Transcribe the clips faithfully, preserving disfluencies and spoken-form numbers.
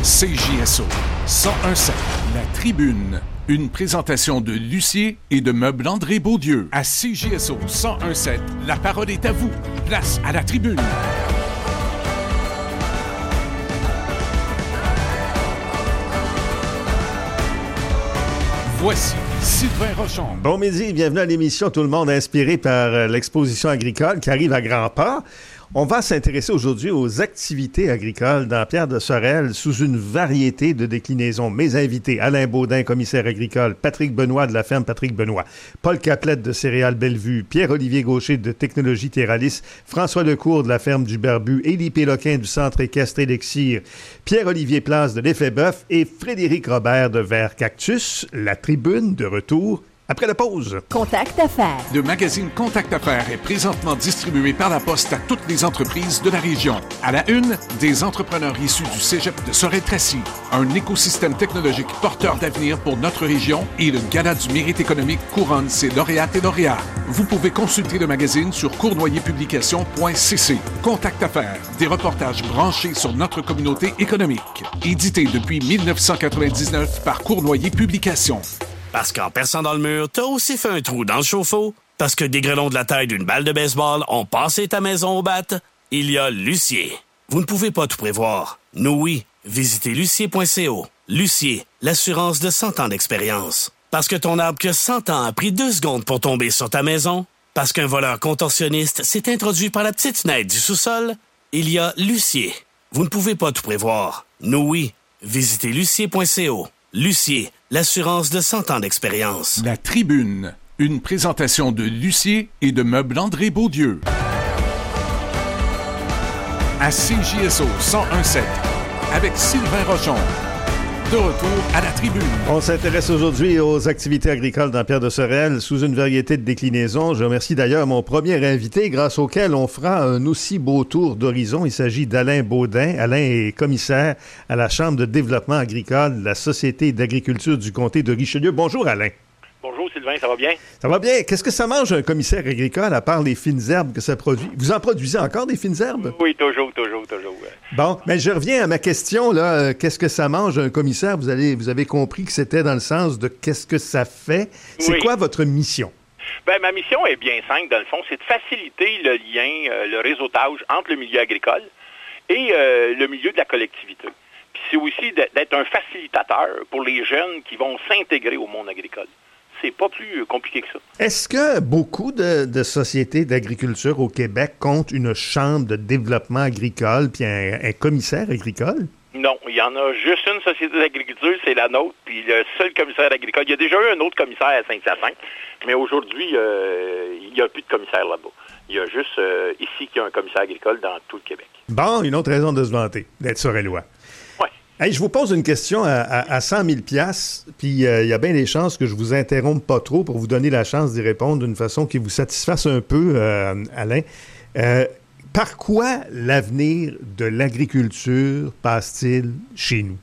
C J S O cent un sept, La Tribune. Une présentation de Lucier et de Meubles André Beaudieu. À C J S O cent un sept, la parole est à vous. Place à la tribune. Voici Sylvain Rochon. Bon midi, bienvenue à l'émission Tout le monde inspiré par euh, l'exposition agricole qui arrive à grands pas. On va s'intéresser aujourd'hui aux activités agricoles dans Pierre-de-Sorel sous une variété de déclinaisons. Mes invités, Alain Baudin, commissaire agricole, Patrick Benoît de la ferme Patrick Benoît, Paul Caplette de Céréales Bellevue, Pierre-Olivier Gaucher de Technologie Terralis, François Lecourt de la ferme du Barbu, Élie Péloquin du Centre équestre Élixir, Pierre-Olivier Place de l'Effet-Bœuf et Frédéric Robert de Vert Cactus. La Tribune de retour après la pause. Contact Affaires. Le magazine Contact Affaires est présentement distribué par la Poste à toutes les entreprises de la région. À la une, des entrepreneurs issus du cégep de Sorel-Tracy, un écosystème technologique porteur d'avenir pour notre région et le Gala du mérite économique couronne ses lauréates et lauréats. Vous pouvez consulter le magazine sur cournoyer publication point c c. Contact Affaires, des reportages branchés sur notre communauté économique. Édité depuis dix-neuf cent quatre-vingt-dix-neuf par Cournoyer Publications. Parce qu'en perçant dans le mur, t'as aussi fait un trou dans le chauffe-eau. Parce que des grêlons de la taille d'une balle de baseball ont passé ta maison au bat. Il y a Lucier. Vous ne pouvez pas tout prévoir. Nous, oui. Visitez lucier point c o. Lucier, l'assurance de cent ans d'expérience. Parce que ton arbre que cent ans a pris deux secondes pour tomber sur ta maison. Parce qu'un voleur contorsionniste s'est introduit par la petite fenêtre du sous-sol. Il y a Lucier. Vous ne pouvez pas tout prévoir. Nous, oui. Visitez lucier point c o. Lucier, l'assurance de cent ans d'expérience. La Tribune, une présentation de Lucier et de Meubles André Beaudieu. À C J S O cent un sept, avec Sylvain Rochon. De retour à la Tribune. On s'intéresse aujourd'hui aux activités agricoles dans Pierre-de-Sorel sous une variété de déclinaisons. Je remercie d'ailleurs mon premier invité grâce auquel on fera un aussi beau tour d'horizon. Il s'agit d'Alain Baudin. Alain est commissaire à la Chambre de développement agricole de la Société d'agriculture du comté de Richelieu. Bonjour Alain. Bonjour Sylvain, ça va bien? Ça va bien. Qu'est-ce que ça mange un commissaire agricole à part les fines herbes que ça produit? Vous en produisez encore des fines herbes? Oui, toujours, toujours, toujours. Bon, mais je reviens à ma question, là. Qu'est-ce que ça mange un commissaire? Vous allez, vous avez compris que c'était dans le sens de qu'est-ce que ça fait. C'est oui. Quoi votre mission? Ben, ma mission est bien simple, dans le fond, c'est de faciliter le lien, euh, le réseautage entre le milieu agricole et euh, le milieu de la collectivité. Puis c'est aussi d'être un facilitateur pour les jeunes qui vont s'intégrer au monde agricole. C'est pas plus compliqué que ça. Est-ce que beaucoup de, de sociétés d'agriculture au Québec comptent une chambre de développement agricole puis un, un commissaire agricole? Non, il y en a juste une société d'agriculture, c'est la nôtre, puis le seul commissaire agricole. Il y a déjà eu un autre commissaire à Saint-Hyacinthe, mais aujourd'hui, euh, il n'y a plus de commissaire là-bas. Il y a juste euh, ici qu'il y a un commissaire agricole dans tout le Québec. Bon, une autre raison de se vanter, d'être sorelois. Hey, je vous pose une question à, à, à cent mille piastres, puis il euh, y a bien des chances que je vous interrompe pas trop pour vous donner la chance d'y répondre d'une façon qui vous satisfasse un peu, euh, Alain. Euh, par quoi l'avenir de l'agriculture passe-t-il chez nous?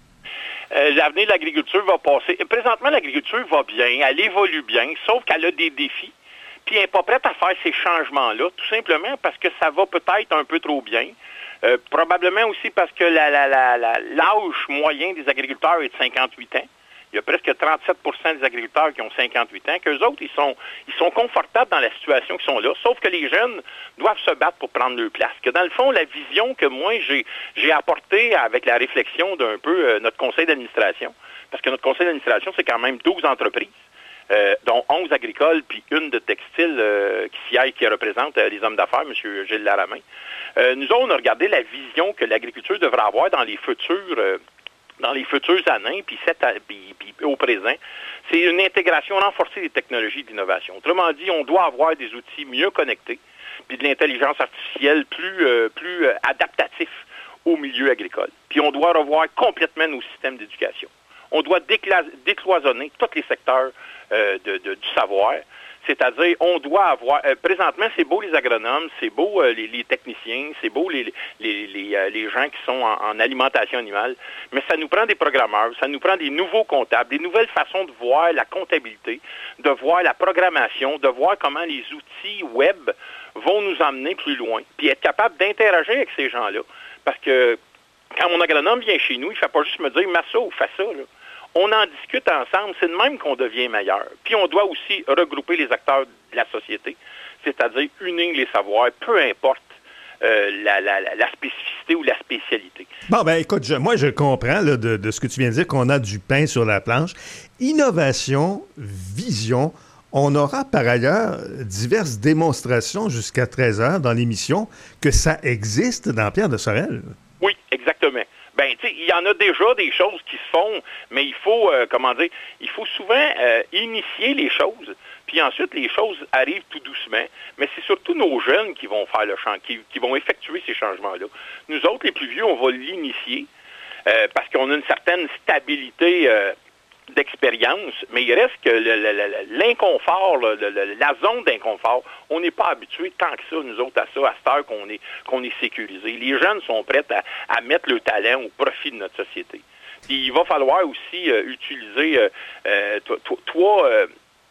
Euh, l'avenir de l'agriculture va passer... Présentement, l'agriculture va bien, elle évolue bien, sauf qu'elle a des défis, puis elle n'est pas prête à faire ces changements-là, tout simplement parce que ça va peut-être un peu trop bien. Euh, probablement aussi parce que la, la, la, la, l'âge moyen des agriculteurs est de cinquante-huit ans. Il y a presque trente-sept pour cent des agriculteurs qui ont cinquante-huit ans, qu'eux autres, ils sont, ils sont confortables dans la situation qu'ils sont là, sauf que les jeunes doivent se battre pour prendre leur place. Que dans le fond, la vision que moi, j'ai, j'ai apportée avec la réflexion d'un peu euh, notre conseil d'administration, parce que notre conseil d'administration, c'est quand même douze entreprises, euh, dont onze agricoles, puis une de textile euh, qui siège, qui représente euh, les hommes d'affaires, M. Gilles Laramin. Euh, nous autres, on a regardé la vision que l'agriculture devrait avoir dans les futurs, euh, dans les futures années, puis, cette, puis, puis au présent. C'est une intégration renforcée des technologies d'innovation. Autrement dit, on doit avoir des outils mieux connectés, puis de l'intelligence artificielle plus, euh, plus euh, adaptatif au milieu agricole. Puis on doit revoir complètement nos systèmes d'éducation. On doit décla- décloisonner tous les secteurs euh, de, de, du savoir. C'est-à-dire, on doit avoir... Euh, présentement, c'est beau les agronomes, c'est beau euh, les, les techniciens, c'est beau les, les, les, euh, les gens qui sont en, en alimentation animale, mais ça nous prend des programmeurs, ça nous prend des nouveaux comptables, des nouvelles façons de voir la comptabilité, de voir la programmation, de voir comment les outils web vont nous emmener plus loin, puis être capable d'interagir avec ces gens-là. Parce que Quand mon agronome vient chez nous, il ne fait pas juste me dire « Mets ça ou fais ça ». On en discute ensemble, c'est de même qu'on devient meilleur. Puis on doit aussi regrouper les acteurs de la société, c'est-à-dire unir les savoirs, peu importe euh, la, la, la spécificité ou la spécialité. Bon, ben écoute, je, moi je comprends là, de, de ce que tu viens de dire, qu'on a du pain sur la planche. Innovation, vision, on aura par ailleurs diverses démonstrations jusqu'à treize heures dans l'émission que ça existe dans Pierre de Sorel. Oui, exactement. Ben, tu sais, il y en a déjà des choses qui se font, mais il faut, euh, comment dire, il faut souvent euh, initier les choses, puis ensuite les choses arrivent tout doucement. Mais c'est surtout nos jeunes qui vont faire le champ, qui, qui vont effectuer ces changements-là. Nous autres, les plus vieux, on va l'initier euh, parce qu'on a une certaine stabilité euh, d'expérience, mais il reste que le, le, le, l'inconfort, le, le, la zone d'inconfort, on n'est pas habitué tant que ça, nous autres, à ça, à cette heure qu'on est, qu'on est sécurisé. Les jeunes sont prêts à, à mettre le talent au profit de notre société. Puis il va falloir aussi euh, utiliser euh, euh, trois, euh,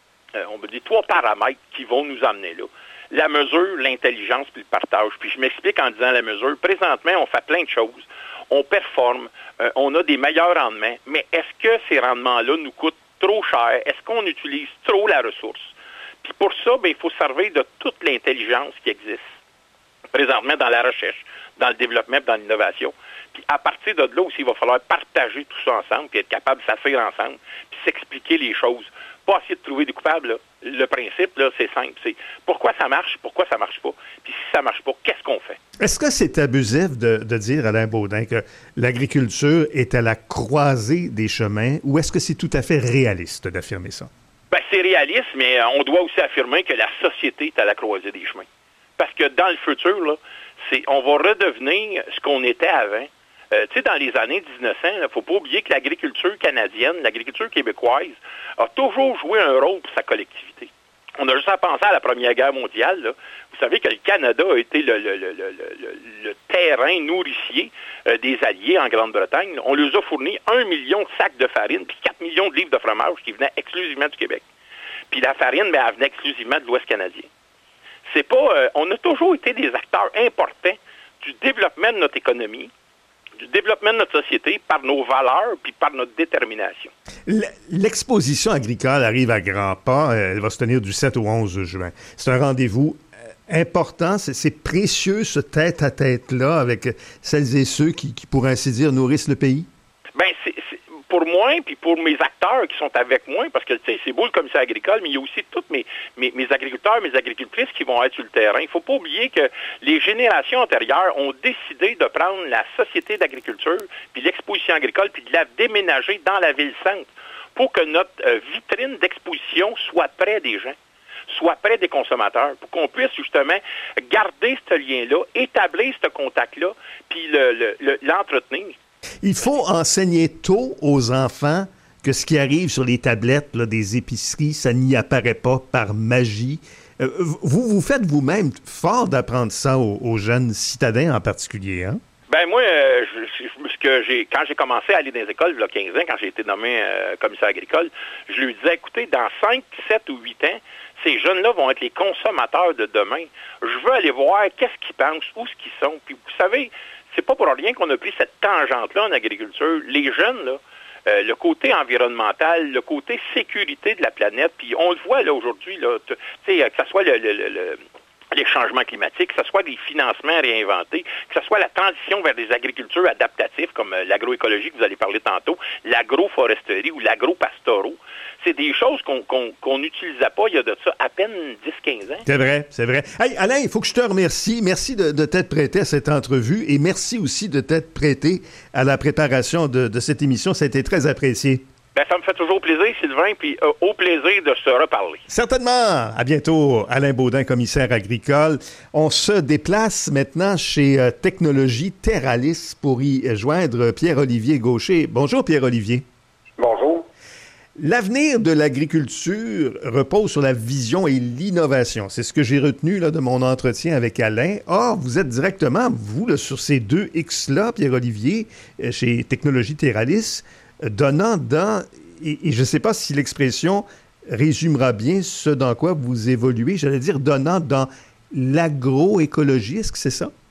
on peut dire, trois paramètres qui vont nous amener là. La mesure, l'intelligence puis le partage. Puis je m'explique en disant la mesure. Présentement, on fait plein de choses. On performe, euh, on a des meilleurs rendements, mais est-ce que ces rendements-là nous coûtent trop cher? Est-ce qu'on utilise trop la ressource? Puis pour ça, bien, il faut servir de toute l'intelligence qui existe présentement dans la recherche, dans le développement, dans l'innovation. Puis à partir de là aussi, il va falloir partager tout ça ensemble, puis être capable de s'asseoir ensemble, puis s'expliquer les choses. Pas essayer de trouver des coupables, là. Le principe, là, c'est simple. C'est pourquoi ça marche, pourquoi ça marche pas. Puis si ça marche pas, qu'est-ce qu'on fait? Est-ce que c'est abusif de, de dire, Alain Baudin, que l'agriculture est à la croisée des chemins, ou est-ce que c'est tout à fait réaliste d'affirmer ça? Ben, c'est réaliste, mais on doit aussi affirmer que la société est à la croisée des chemins. Parce que dans le futur, là, c'est, on va redevenir ce qu'on était avant. Euh, tu sais, dans les années dix-neuf cents, il ne faut pas oublier que l'agriculture canadienne, l'agriculture québécoise, a toujours joué un rôle pour sa collectivité. On a juste à penser à la Première Guerre mondiale. Là. Vous savez que le Canada a été le, le, le, le, le, le terrain nourricier euh, des Alliés en Grande-Bretagne. Là. On leur a fourni un million de sacs de farine puis quatre millions de livres de fromage qui venaient exclusivement du Québec. Puis la farine, ben, elle venait exclusivement de l'Ouest canadien. C'est pas, euh, on a toujours été des acteurs importants du développement de notre économie, du développement de notre société par nos valeurs puis par notre détermination. L'exposition agricole arrive à grands pas. Elle va se tenir du sept au onze juin. C'est un rendez-vous important. C'est, c'est précieux, ce tête-à-tête-là, avec celles et ceux qui, qui, pour ainsi dire, nourrissent le pays? Bien, c'est, c'est, pour moi, puis pour mes acteurs qui sont avec moi, parce que, tu sais, c'est beau le commissaire agricole, mais il y a aussi tous mes, mes, mes agriculteurs, mes agricultrices qui vont être sur le terrain. Il ne faut pas oublier que les générations antérieures ont décidé de prendre la société d'agriculture, puis l'exposition agricole, puis de la déménager dans la ville-centre pour que notre euh, vitrine d'exposition soit près des gens, soit près des consommateurs, pour qu'on puisse justement garder ce lien-là, établir ce contact-là, puis le, le, le, l'entretenir. Il faut enseigner tôt aux enfants que ce qui arrive sur les tablettes là, des épiceries, ça n'y apparaît pas par magie. Euh, vous, vous faites vous-même fort d'apprendre ça aux, aux jeunes citadins en particulier, hein? Ben moi, euh, je, je, ce que j'ai, quand j'ai commencé à aller dans les écoles, il y a quinze ans, quand j'ai été nommé euh, commissaire agricole, je lui disais, écoutez, dans cinq, sept ou huit ans, ces jeunes-là vont être les consommateurs de demain. Je veux aller voir qu'est-ce qu'ils pensent, où ce qu'ils sont. Puis vous savez, c'est pas pour rien qu'on a pris cette tangente-là en agriculture. Les jeunes, là, euh, le côté environnemental, le côté sécurité de la planète, puis on le voit là aujourd'hui, là, tu sais, que ce soit le, le, le, le les changements climatiques, que ce soit des financements réinventés, que ce soit la transition vers des agricultures adaptatives comme l'agroécologie que vous allez parler tantôt, l'agroforesterie ou l'agropastoraux. C'est des choses qu'on qu'on, qu'on n'utilisait pas il y a de ça à peine dix à quinze ans. C'est vrai, c'est vrai. Hey, Alain, il faut que je te remercie. Merci de, de t'être prêté à cette entrevue et merci aussi de t'être prêté à la préparation de, de cette émission. Ça a été très apprécié. Ben, ça me fait toujours plaisir, Sylvain, puis euh, au plaisir de se reparler. Certainement. À bientôt, Alain Baudin, commissaire agricole. On se déplace maintenant chez euh, Technologie Terralis pour y joindre Pierre-Olivier Gaucher. Bonjour, Pierre-Olivier. Bonjour. L'avenir de l'agriculture repose sur la vision et l'innovation. C'est ce que j'ai retenu là, de mon entretien avec Alain. Or, vous êtes directement, vous, là, sur ces deux X-là, Pierre-Olivier, chez Technologie Terralis, donnant dans, et, et je ne sais pas si l'expression résumera bien ce dans quoi vous évoluez, j'allais dire donnant dans l'agroécologie, est-ce que c'est ça?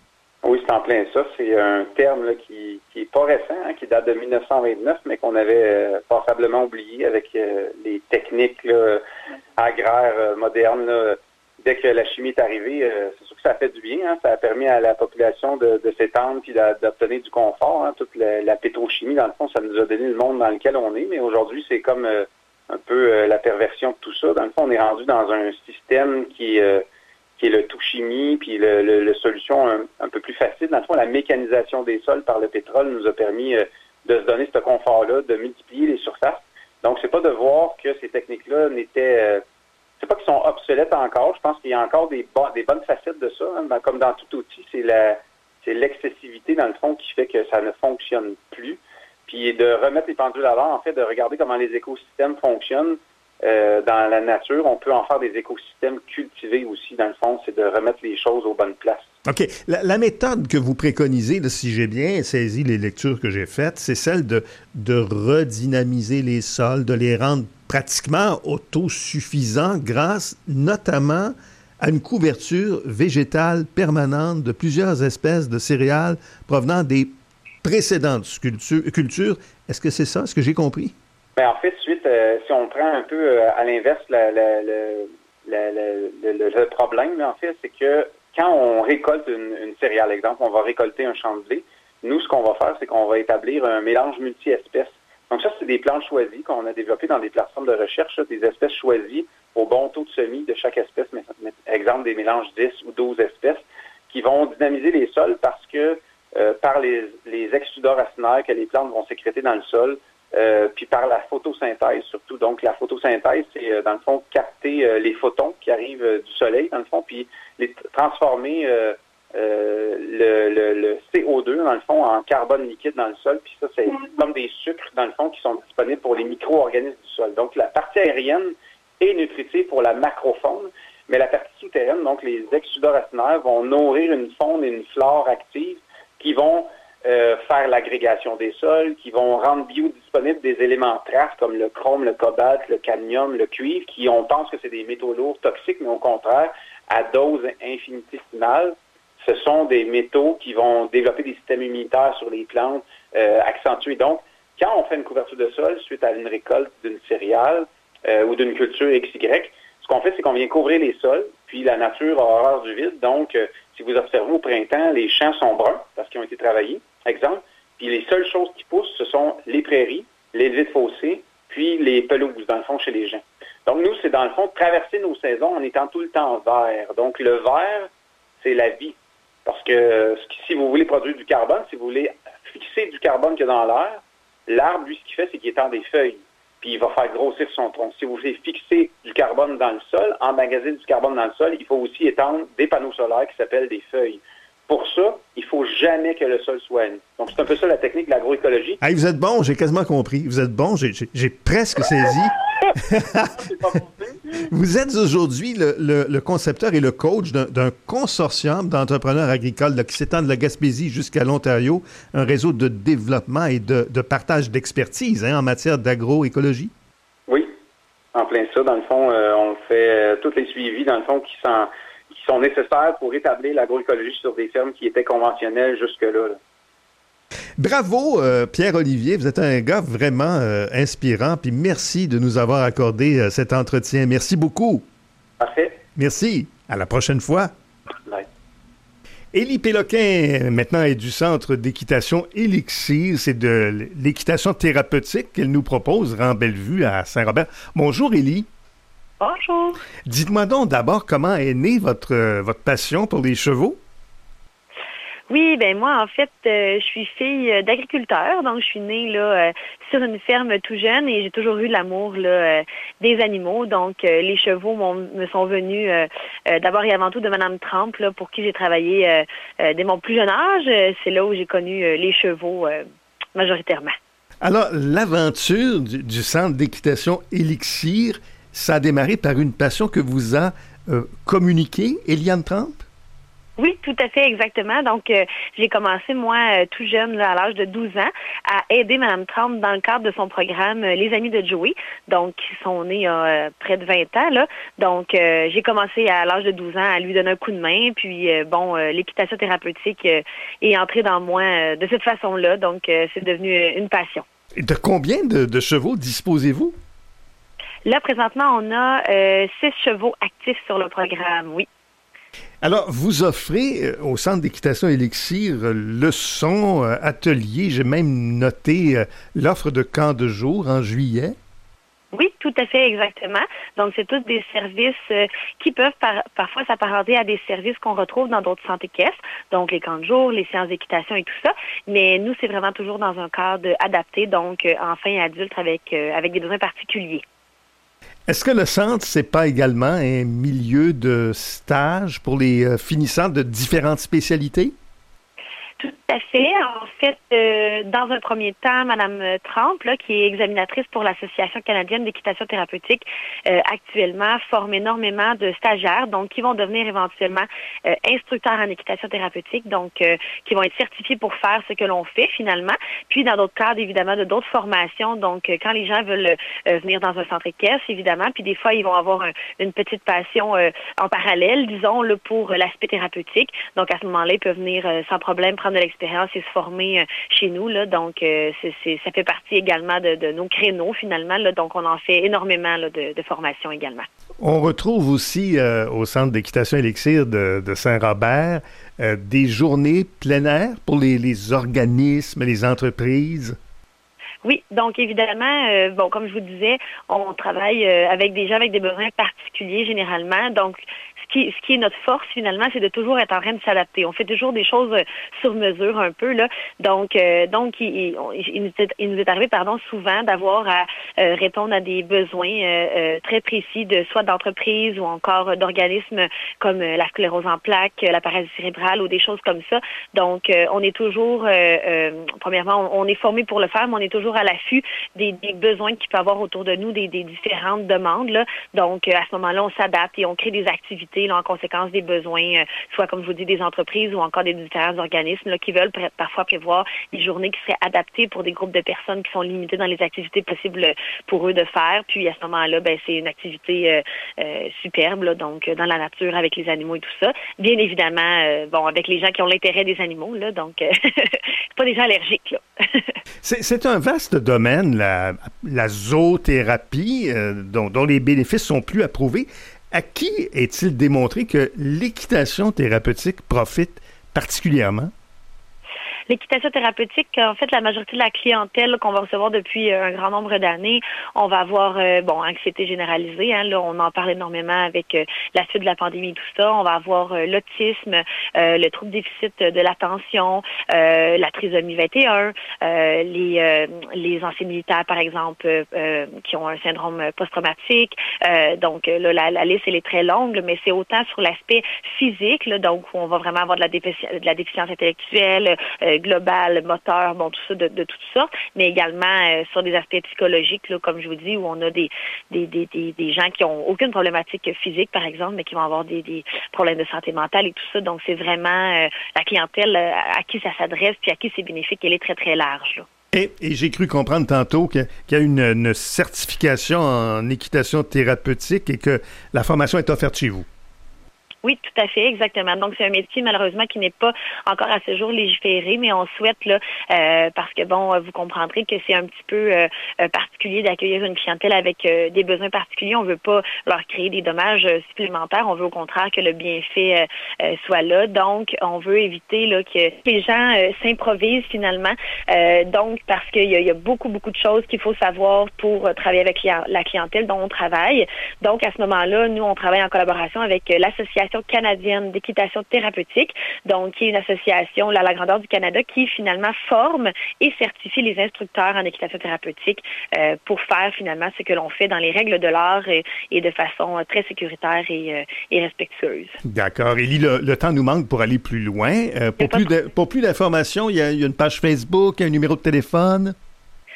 Oui, c'est en plein ça. C'est un terme là, qui qui est pas récent, hein, qui date de mille neuf cent vingt-neuf, mais qu'on avait euh, passablement oublié avec euh, les techniques là, agraires euh, modernes. Là. Dès que la chimie est arrivée, euh, c'est sûr que ça a fait du bien. Hein. Ça a permis à la population de, de s'étendre puis d'obtenir du confort. Hein. Toute la, la pétrochimie, dans le fond, ça nous a donné le monde dans lequel on est. Mais aujourd'hui, c'est comme euh, un peu euh, la perversion de tout ça. Dans le fond, on est rendu dans un système qui, euh, qui est le tout chimie, puis le, le, le solution un, un peu plus facile. Dans le fond, la mécanisation des sols par le pétrole nous a permis euh, de se donner ce confort-là, de multiplier les surfaces. Donc, c'est pas de voir que ces techniques-là n'étaient... Euh, c'est pas qu'ils sont obsolètes encore. Je pense qu'il y a encore des, bo- des bonnes facettes de ça. Hein. Comme dans tout outil, c'est la c'est l'excessivité, dans le fond, qui fait que ça ne fonctionne plus. Puis de remettre les pendules à l'heure, en fait, de regarder comment les écosystèmes fonctionnent euh, dans la nature. On peut en faire des écosystèmes cultivés aussi, dans le fond. C'est de remettre les choses aux bonnes places. OK. La, la méthode que vous préconisez, là, si j'ai bien saisi les lectures que j'ai faites, c'est celle de, de redynamiser les sols, de les rendre pratiquement autosuffisants grâce notamment à une couverture végétale permanente de plusieurs espèces de céréales provenant des précédentes cultures. Est-ce que c'est ça? Est-ce que j'ai compris? Bien, en fait, suite, euh, si on prend un peu euh, à l'inverse la, la, la, la, la, le, le problème, là, en fait, c'est que quand on récolte une, une céréale, exemple, on va récolter un champ de blé, nous, ce qu'on va faire, c'est qu'on va établir un mélange multi-espèces. Donc ça, c'est des plantes choisies qu'on a développées dans des plateformes de recherche, là, des espèces choisies au bon taux de semis de chaque espèce, mais, mais, exemple des mélanges dix ou douze espèces, qui vont dynamiser les sols parce que euh, par les, les exsudats racinaires que les plantes vont sécréter dans le sol, euh, puis par la photosynthèse surtout. Donc la photosynthèse, c'est euh, dans le fond capter euh, les photons qui arrivent euh, du soleil, dans le fond, puis les t- transformer euh, Euh, le, le, le C O deux, dans le fond, en carbone liquide dans le sol. Puis ça, c'est comme des sucres, dans le fond, qui sont disponibles pour les micro-organismes du sol. Donc, la partie aérienne est nutritive pour la macrofaune, mais la partie souterraine, donc les exsudats racinaires, vont nourrir une faune et une flore active qui vont euh, faire l'agrégation des sols, qui vont rendre biodisponibles des éléments traces comme le chrome, le cobalt, le cadmium, le cuivre, qui, on pense que c'est des métaux lourds toxiques, mais au contraire, à dose infinitésimale, ce sont des métaux qui vont développer des systèmes immunitaires sur les plantes, euh, accentués. Donc, quand on fait une couverture de sol suite à une récolte d'une céréale euh, ou d'une culture X Y, ce qu'on fait, c'est qu'on vient couvrir les sols, puis la nature a horreur du vide. Donc, euh, si vous observez au printemps, les champs sont bruns parce qu'ils ont été travaillés, exemple. Puis les seules choses qui poussent, ce sont les prairies, les levées de fossés, puis les pelouses, dans le fond, chez les gens. Donc, nous, c'est dans le fond de traverser nos saisons en étant tout le temps vert. Donc, le vert, c'est la vie. Parce que si vous voulez produire du carbone, si vous voulez fixer du carbone qu'il y a dans l'air, l'arbre, lui, ce qu'il fait, c'est qu'il étend des feuilles. Puis il va faire grossir son tronc. Si vous voulez fixer du carbone dans le sol, emmagasiner du carbone dans le sol, il faut aussi étendre des panneaux solaires qui s'appellent des feuilles. Pour ça, il ne faut jamais que le sol soit nu. Donc, c'est un peu ça la technique de l'agroécologie. Hey, vous êtes bon, j'ai quasiment compris. Vous êtes bon, j'ai, j'ai, j'ai presque saisi. Vous êtes aujourd'hui le, le, le concepteur et le coach d'un, d'un consortium d'entrepreneurs agricoles là, qui s'étend de la Gaspésie jusqu'à l'Ontario, un réseau de développement et de, de partage d'expertise hein, en matière d'agroécologie. Oui, en plein ça. Dans le fond, euh, on fait euh, tous les suivis, dans le fond, qui sont... qui sont nécessaires pour établir l'agroécologie sur des fermes qui étaient conventionnelles jusque-là. Là. Bravo, euh, Pierre-Olivier. Vous êtes un gars vraiment euh, inspirant. Puis merci de nous avoir accordé euh, cet entretien. Merci beaucoup. Parfait. Merci. À la prochaine fois. Bye. Élie Péloquin, maintenant, est du Centre d'équitation Élixir. C'est de l'équitation thérapeutique qu'elle nous propose, rend Bellevue à Saint-Robert. Bonjour, Élie. Bonjour. Dites-moi donc d'abord comment est née votre, euh, votre passion pour les chevaux? Oui, ben moi, en fait, euh, je suis fille d'agriculteur, donc je suis née là euh, sur une ferme tout jeune et j'ai toujours eu l'amour là euh, des animaux. Donc, euh, les chevaux m'ont, me sont venus euh, euh, d'abord et avant tout de Madame Trempe, là, pour qui j'ai travaillé euh, euh, dès mon plus jeune âge. C'est là où j'ai connu euh, les chevaux euh, majoritairement. Alors, l'aventure du, du Centre d'équitation Élixir, ça a démarré par une passion que vous a euh, communiquée Éliane Trempe? Oui, tout à fait, exactement. Donc, euh, j'ai commencé, moi, euh, tout jeune, là, à l'âge de douze ans, à aider Mme Trump dans le cadre de son programme euh, Les Amis de Joey, donc qui sont nés il y a euh, près de vingt ans. Là. Donc, euh, j'ai commencé à l'âge de douze ans à lui donner un coup de main. Puis, euh, bon, euh, l'équitation thérapeutique euh, est entrée dans moi euh, de cette façon-là. Donc, euh, c'est devenu une passion. Et de combien de, de chevaux disposez-vous? Là, présentement, on a euh, six chevaux actifs sur le programme, oui. Alors, vous offrez euh, au Centre d'équitation Élixir euh, leçons, euh, ateliers. J'ai même noté euh, l'offre de camp de jour en juillet. Oui, tout à fait, exactement. Donc, c'est tous des services euh, qui peuvent par, parfois s'apparenter à des services qu'on retrouve dans d'autres centres équestres, donc les camps de jour, les séances d'équitation et tout ça. Mais nous, c'est vraiment toujours dans un cadre adapté, donc euh, enfants et adultes avec, euh, avec des besoins particuliers. Est-ce que le centre, c'est pas également un milieu de stage pour les euh, finissants de différentes spécialités? Tout à fait. En fait, euh, dans un premier temps, Mme Trump, là, qui est examinatrice pour l'Association canadienne d'équitation thérapeutique, euh, actuellement forme énormément de stagiaires, donc qui vont devenir éventuellement euh, instructeurs en équitation thérapeutique, donc euh, qui vont être certifiés pour faire ce que l'on fait finalement. Puis dans d'autres cadres, évidemment, de d'autres formations. Donc, euh, quand les gens veulent euh, venir dans un centre équestre, évidemment, puis des fois, ils vont avoir un, une petite passion euh, en parallèle, disons, là, pour l'aspect thérapeutique. Donc, à ce moment-là, ils peuvent venir euh, sans problème prendre de l'expérience et se former euh, chez nous. Là. Donc, euh, c'est, c'est, ça fait partie également de, de nos créneaux, finalement. Là. Donc, on en fait énormément là, de, de formation également. On retrouve aussi euh, au Centre d'équitation Élixir de, de Saint-Robert euh, des journées plein air pour les, les organismes, les entreprises. Oui, donc évidemment, euh, bon, comme je vous disais, on travaille euh, avec des gens avec des besoins particuliers généralement. Donc, ce qui, ce qui est notre force finalement, c'est de toujours être en train de s'adapter. On fait toujours des choses euh, sur mesure un peu là. Donc, euh, donc, il, il, il, nous est, il nous est arrivé, pardon, souvent d'avoir à euh, répondre à des besoins euh, euh, très précis de soit d'entreprises ou encore d'organismes comme euh, la sclérose en plaques, la paralysie cérébrale ou des choses comme ça. Donc, euh, on est toujours, euh, euh, premièrement, on, on est formé pour le faire, mais on est toujours à l'affût des, des besoins qu'il peut y avoir autour de nous, des, des différentes demandes. Là. Donc, euh, à ce moment-là, on s'adapte et on crée des activités là, en conséquence des besoins, euh, soit, comme je vous dis, des entreprises ou encore des différents organismes là, qui veulent pr- parfois prévoir des journées qui seraient adaptées pour des groupes de personnes qui sont limitées dans les activités possibles pour eux de faire. Puis, à ce moment-là, ben, c'est une activité euh, euh, superbe, là, donc dans la nature avec les animaux et tout ça. Bien évidemment, euh, bon, avec les gens qui ont l'intérêt des animaux, là, donc euh, c'est pas des gens allergiques, là. c'est, c'est un vaste domaine, la, la zoothérapie, euh, dont, dont les bénéfices sont plus approuvés. À qui est-il démontré que l'équitation thérapeutique profite particulièrement? L'équitation thérapeutique, en fait, la majorité de la clientèle qu'on va recevoir depuis un grand nombre d'années, on va avoir, euh, bon, anxiété généralisée, hein, là, on en parle énormément avec euh, la suite de la pandémie et tout ça. On va avoir euh, l'autisme, euh, le trouble déficit de l'attention, euh, la trisomie vingt et un, euh, les, euh, les anciens militaires, par exemple, euh, qui ont un syndrome post-traumatique. Euh, donc, là, la, la liste, elle est très longue, mais c'est autant sur l'aspect physique, là, donc, où on va vraiment avoir de la, défici- de la déficience intellectuelle, euh, global, moteur, bon, tout ça, de, de toutes sortes, mais également euh, sur des aspects psychologiques, là, comme je vous dis, où on a des, des, des, des, des gens qui ont aucune problématique physique, par exemple, mais qui vont avoir des, des problèmes de santé mentale et tout ça. Donc, c'est vraiment euh, la clientèle euh, à qui ça s'adresse, puis à qui c'est bénéfique, elle est très, très large, là. Et, et j'ai cru comprendre tantôt que, qu'il y a une, une certification en équitation thérapeutique et que la formation est offerte chez vous. Oui, tout à fait, exactement. Donc, c'est un métier, malheureusement, qui n'est pas encore à ce jour légiféré, mais on souhaite, là, euh, parce que, bon, vous comprendrez que c'est un petit peu euh, particulier d'accueillir une clientèle avec euh, des besoins particuliers. On veut pas leur créer des dommages euh, supplémentaires. On veut, au contraire, que le bienfait euh, euh, soit là. Donc, on veut éviter, là, que les gens euh, s'improvisent, finalement. Euh, donc, parce qu'il y a, il y a beaucoup, beaucoup de choses qu'il faut savoir pour euh, travailler avec la clientèle dont on travaille. Donc, à ce moment-là, nous, on travaille en collaboration avec euh, l'association canadienne d'équitation thérapeutique, donc qui est une association là, à la grandeur du Canada qui finalement forme et certifie les instructeurs en équitation thérapeutique euh, pour faire finalement ce que l'on fait dans les règles de l'art et, et de façon très sécuritaire et, euh, et respectueuse. D'accord. Élie, le, le temps nous manque pour aller plus loin. Euh, pour, plus de, pour plus d'informations, il y, a, il y a une page Facebook, un numéro de téléphone.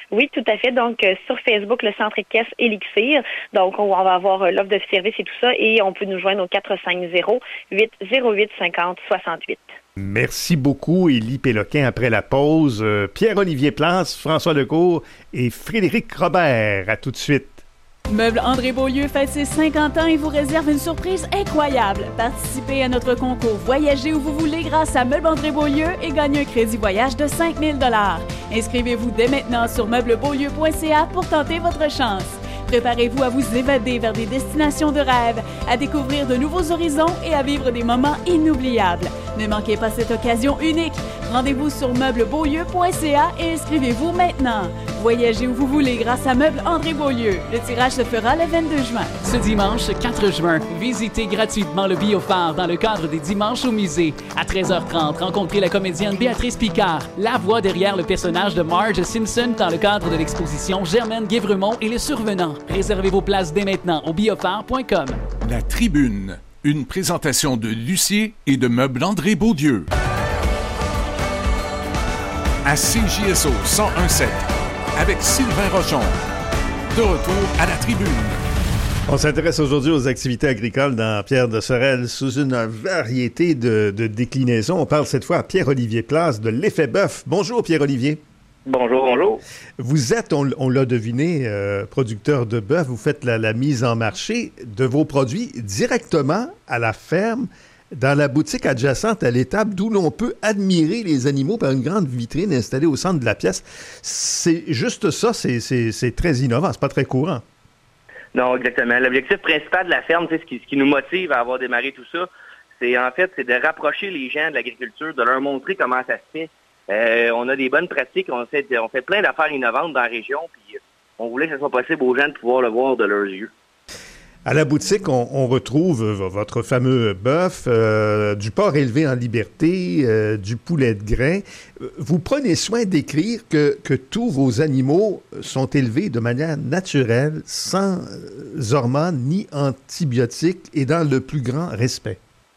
Oui, tout à fait. Donc, euh, sur Facebook, le Centre équestre Élixir. Donc, on, on va avoir euh, l'offre de service et tout ça. Et on peut nous joindre au quatre cinq zéro, huit zéro huit, cinquante soixante-huit. Merci beaucoup, Élie Péloquin. Après la pause, euh, Pierre-Olivier Plante, François Lecourt et Frédéric Robert. À tout de suite. Meubles André Beaulieu fête ses cinquante ans et vous réserve une surprise incroyable. Participez à notre concours Voyagez où vous voulez grâce à Meubles André Beaulieu et gagnez un crédit voyage de cinq mille dollars. Inscrivez-vous dès maintenant sur meubles beaulieu point c a pour tenter votre chance. Préparez-vous à vous évader vers des destinations de rêve, à découvrir de nouveaux horizons et à vivre des moments inoubliables. Ne manquez pas cette occasion unique. Rendez-vous sur meubles beaulieu point c a et inscrivez-vous maintenant. Voyagez où vous voulez grâce à Meubles André Beaulieu. Le tirage se fera le vingt-deux juin. Ce dimanche quatre juin, visitez gratuitement le Biophare dans le cadre des Dimanches au musée. À treize heures trente, rencontrez la comédienne Béatrice Picard, la voix derrière le personnage de Marge Simpson dans le cadre de l'exposition Germaine Guévremont et les Survenants. Réservez vos places dès maintenant au biophare point com. La Tribune, une présentation de Lucier et de Meubles André Beaulieu. À C J S O cent un virgule sept, avec Sylvain Rochon. De retour à la Tribune. On s'intéresse aujourd'hui aux activités agricoles dans Pierre de Sorel sous une variété de, de déclinaisons. On parle cette fois à Pierre-Olivier Plante de l'effet bœuf. Bonjour Pierre-Olivier. Bonjour, bonjour. Vous êtes, on, on l'a deviné, euh, producteur de bœuf. Vous faites la, la mise en marché de vos produits directement à la ferme, dans la boutique adjacente à l'étable, d'où l'on peut admirer les animaux par une grande vitrine installée au centre de la pièce. C'est juste ça, c'est, c'est, c'est très innovant, c'est pas très courant. Non, exactement. L'objectif principal de la ferme, c'est ce qui, ce qui nous motive à avoir démarré tout ça, c'est en fait, c'est de rapprocher les gens de l'agriculture, de leur montrer comment ça se fait. Euh, on a des bonnes pratiques, on fait, on fait plein d'affaires innovantes dans la région, puis on voulait que ce soit possible aux gens de pouvoir le voir de leurs yeux. À la boutique, on, on retrouve votre fameux bœuf, euh, du porc élevé en liberté, euh, du poulet de grain. Vous prenez soin d'écrire que, que tous vos animaux sont élevés de manière naturelle, sans hormones ni antibiotiques et dans le plus grand respect.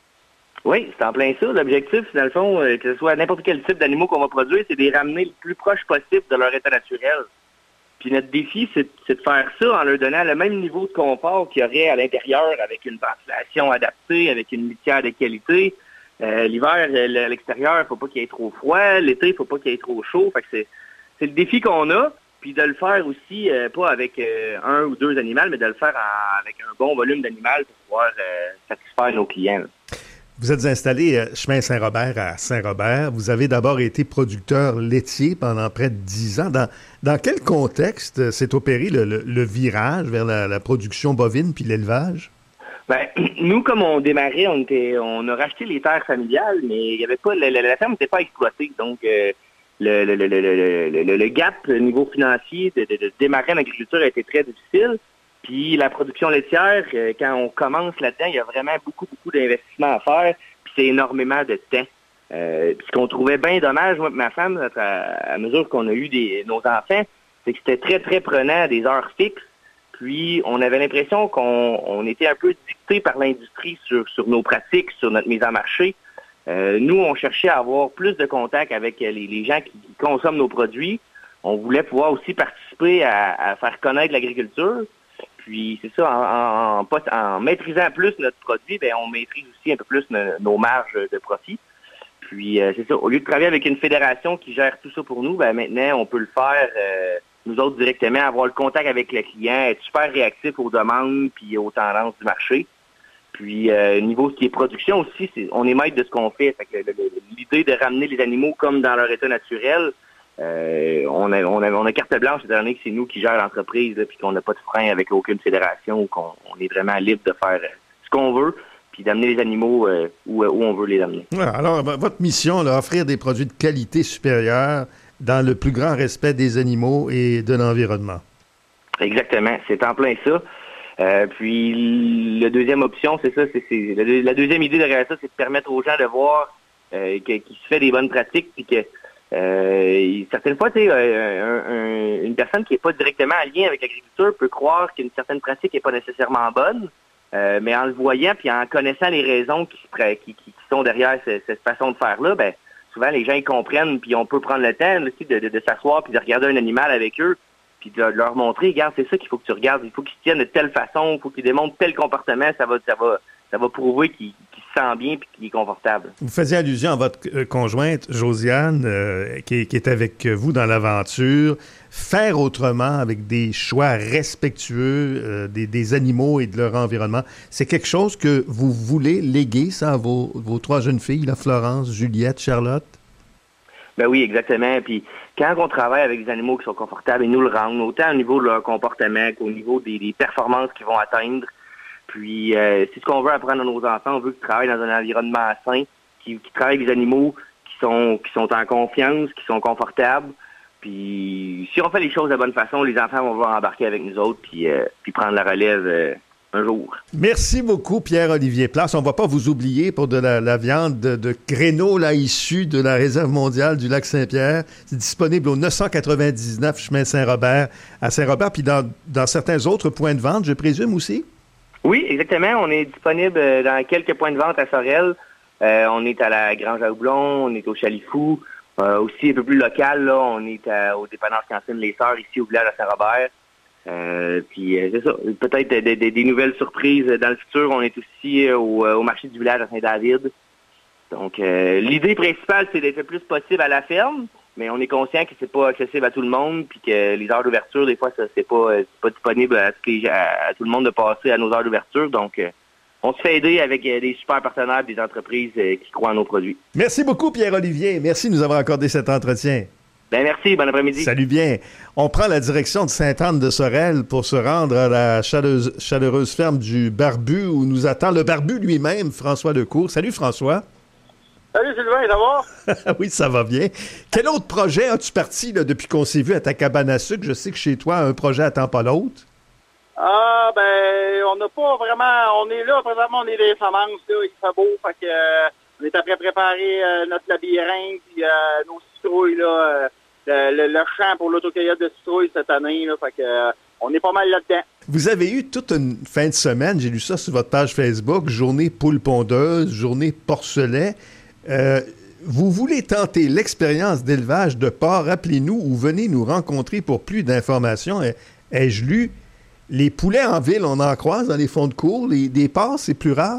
Oui, c'est en plein ça. L'objectif, dans le fond, euh, que ce soit n'importe quel type d'animaux qu'on va produire, c'est de les ramener le plus proche possible de leur état naturel. Puis notre défi, c'est, c'est de faire ça en leur donnant le même niveau de confort qu'il y aurait à l'intérieur avec une ventilation adaptée, avec une litière de qualité. Euh, l'hiver, à l'extérieur, il ne faut pas qu'il y ait trop froid. L'été, il ne faut pas qu'il y ait trop chaud. Fait que c'est, c'est le défi qu'on a. Puis de le faire aussi, euh, pas avec euh, un ou deux animaux, mais de le faire en, avec un bon volume d'animal pour pouvoir euh, satisfaire nos clients. Là. Vous êtes installé euh, chemin Saint-Robert à Saint-Robert. Vous avez d'abord été producteur laitier pendant près de dix ans. Dans, dans quel contexte s'est opéré le, le, le virage vers la, la production bovine puis l'élevage? Ben, nous, comme on démarrait, on était, on a racheté les terres familiales, mais il y avait pas, la, la, la ferme n'était pas exploitée. Donc, euh, le, le, le, le, le, le, le gap au niveau financier de, de, de démarrer en agriculture a été très difficile. Puis la production laitière, euh, quand on commence là-dedans, il y a vraiment beaucoup, beaucoup d'investissements à faire, puis c'est énormément de temps. Euh, puis ce qu'on trouvait bien dommage, moi et ma femme, à, à mesure qu'on a eu des, nos enfants, c'est que c'était très, très prenant, des heures fixes. Puis on avait l'impression qu'on on était un peu dicté par l'industrie sur, sur nos pratiques, sur notre mise en marché. Euh, nous, on cherchait à avoir plus de contact avec les, les gens qui, qui consomment nos produits. On voulait pouvoir aussi participer à, à faire connaître l'agriculture. Puis c'est ça, en, en, en, en maîtrisant plus notre produit, bien, on maîtrise aussi un peu plus nos, nos marges de profit. Puis euh, c'est ça, au lieu de travailler avec une fédération qui gère tout ça pour nous, bien, maintenant, on peut le faire euh, nous autres directement, avoir le contact avec le client, être super réactif aux demandes puis aux tendances du marché. Puis euh, niveau ce qui est production aussi, c'est, on est maître de ce qu'on fait. Fait que le, le, l'idée de ramener les animaux comme dans leur état naturel, Euh, on, a, on, a, on a carte blanche, étant donné que c'est nous qui gère l'entreprise, là, puis qu'on n'a pas de frein avec aucune fédération, ou qu'on on est vraiment libre de faire euh, ce qu'on veut, puis d'amener les animaux euh, où, où on veut les amener. Ouais, alors, votre mission, là, offrir des produits de qualité supérieure dans le plus grand respect des animaux et de l'environnement. Exactement, c'est en plein ça. Euh, puis, la deuxième option, c'est ça, c'est, c'est la, la deuxième idée derrière ça, c'est de permettre aux gens de voir euh, que, qu'il se fait des bonnes pratiques, puis que Euh, certaines fois, tu sais, un, un, une personne qui n'est pas directement en lien avec l'agriculture peut croire qu'une certaine pratique n'est pas nécessairement bonne, euh, mais en le voyant puis en connaissant les raisons qui, qui, qui sont derrière cette, cette façon de faire-là, ben souvent, les gens, ils comprennent, puis on peut prendre le temps aussi de, de, de s'asseoir puis de regarder un animal avec eux, puis de, de leur montrer, regarde, c'est ça qu'il faut que tu regardes. Il faut qu'ils se tiennent de telle façon, il faut qu'ils démontrent tel comportement, ça va, ça va, ça va prouver qu'il, qu'il se sent bien puis qu'il est confortable. Vous faisiez allusion à votre euh, conjointe, Josiane, euh, qui, qui est avec vous dans l'aventure. Faire autrement avec des choix respectueux euh, des, des animaux et de leur environnement, c'est quelque chose que vous voulez léguer, ça, à vos, vos trois jeunes filles, là, Florence, Juliette, Charlotte? Ben oui, exactement. Puis quand on travaille avec des animaux qui sont confortables, ils nous le rendent, autant au niveau de leur comportement qu'au niveau des, des performances qu'ils vont atteindre. Puis euh, c'est ce qu'on veut apprendre à nos enfants. On veut qu'ils travaillent dans un environnement sain, qu'ils, qu'ils travaillent avec des animaux qui sont, qui sont en confiance, qui sont confortables. Puis si on fait les choses de la bonne façon, les enfants vont vouloir embarquer avec nous autres puis, euh, puis prendre la relève euh, un jour. Merci beaucoup, Pierre-Olivier Place. On ne va pas vous oublier pour de la, la viande de, de créneau là, issue de la réserve mondiale du lac Saint-Pierre. C'est disponible au neuf cent quatre-vingt-dix-neuf chemin Saint-Robert à Saint-Robert, puis dans, dans certains autres points de vente, je présume aussi? Oui, exactement. On est disponible dans quelques points de vente à Sorel. Euh, on est à la Grange à Houblon, on est au Chalifou. Euh, aussi un peu plus local, là, on est à, au dépanneur Cantine Les Sœurs, ici au village de Saint-Robert. Euh, puis euh, c'est ça, peut-être des, des, des nouvelles surprises dans le futur. On est aussi euh, au, au marché du village à Saint-David. Donc euh, l'idée principale, c'est d'être le plus possible à la ferme, mais on est conscient que c'est pas accessible à tout le monde, puis que les heures d'ouverture, des fois, ça, c'est pas c'est pas disponible à, les, à, à tout le monde de passer à nos heures d'ouverture. Donc euh, on se fait aider avec des super partenaires, des entreprises qui croient en nos produits. Merci beaucoup, Pierre-Olivier. Merci de nous avoir accordé cet entretien. Ben merci, bon après-midi. Salut bien. On prend la direction de Sainte-Anne-de-Sorel pour se rendre à la chaleureuse, chaleureuse ferme du Barbu où nous attend le Barbu lui-même, François Lecourt. Salut François. Salut Sylvain, ça va? Oui, ça va bien. Quel autre projet as-tu parti là, depuis qu'on s'est vu à ta cabane à sucre? Je sais que chez toi, un projet attend pas l'autre. Ah, ben, on n'a pas vraiment... On est là, présentement, on est des semences, là, il fait beau, fait que euh, on est après préparer euh, notre labyrinthe, puis euh, nos citrouilles, là, euh, le, le, le champ pour l'autocueillette de citrouilles cette année, là, fait que euh, on est pas mal là-dedans. Vous avez eu toute une fin de semaine, j'ai lu ça sur votre page Facebook, journée poule pondeuse, journée porcelet. Euh, vous voulez tenter l'expérience d'élevage de porcs, rappelez-nous, ou venez nous rencontrer pour plus d'informations. Ai-je lu? Les poulets en ville, on en croise dans les fonds de cours. Les, des porcs, c'est plus rare?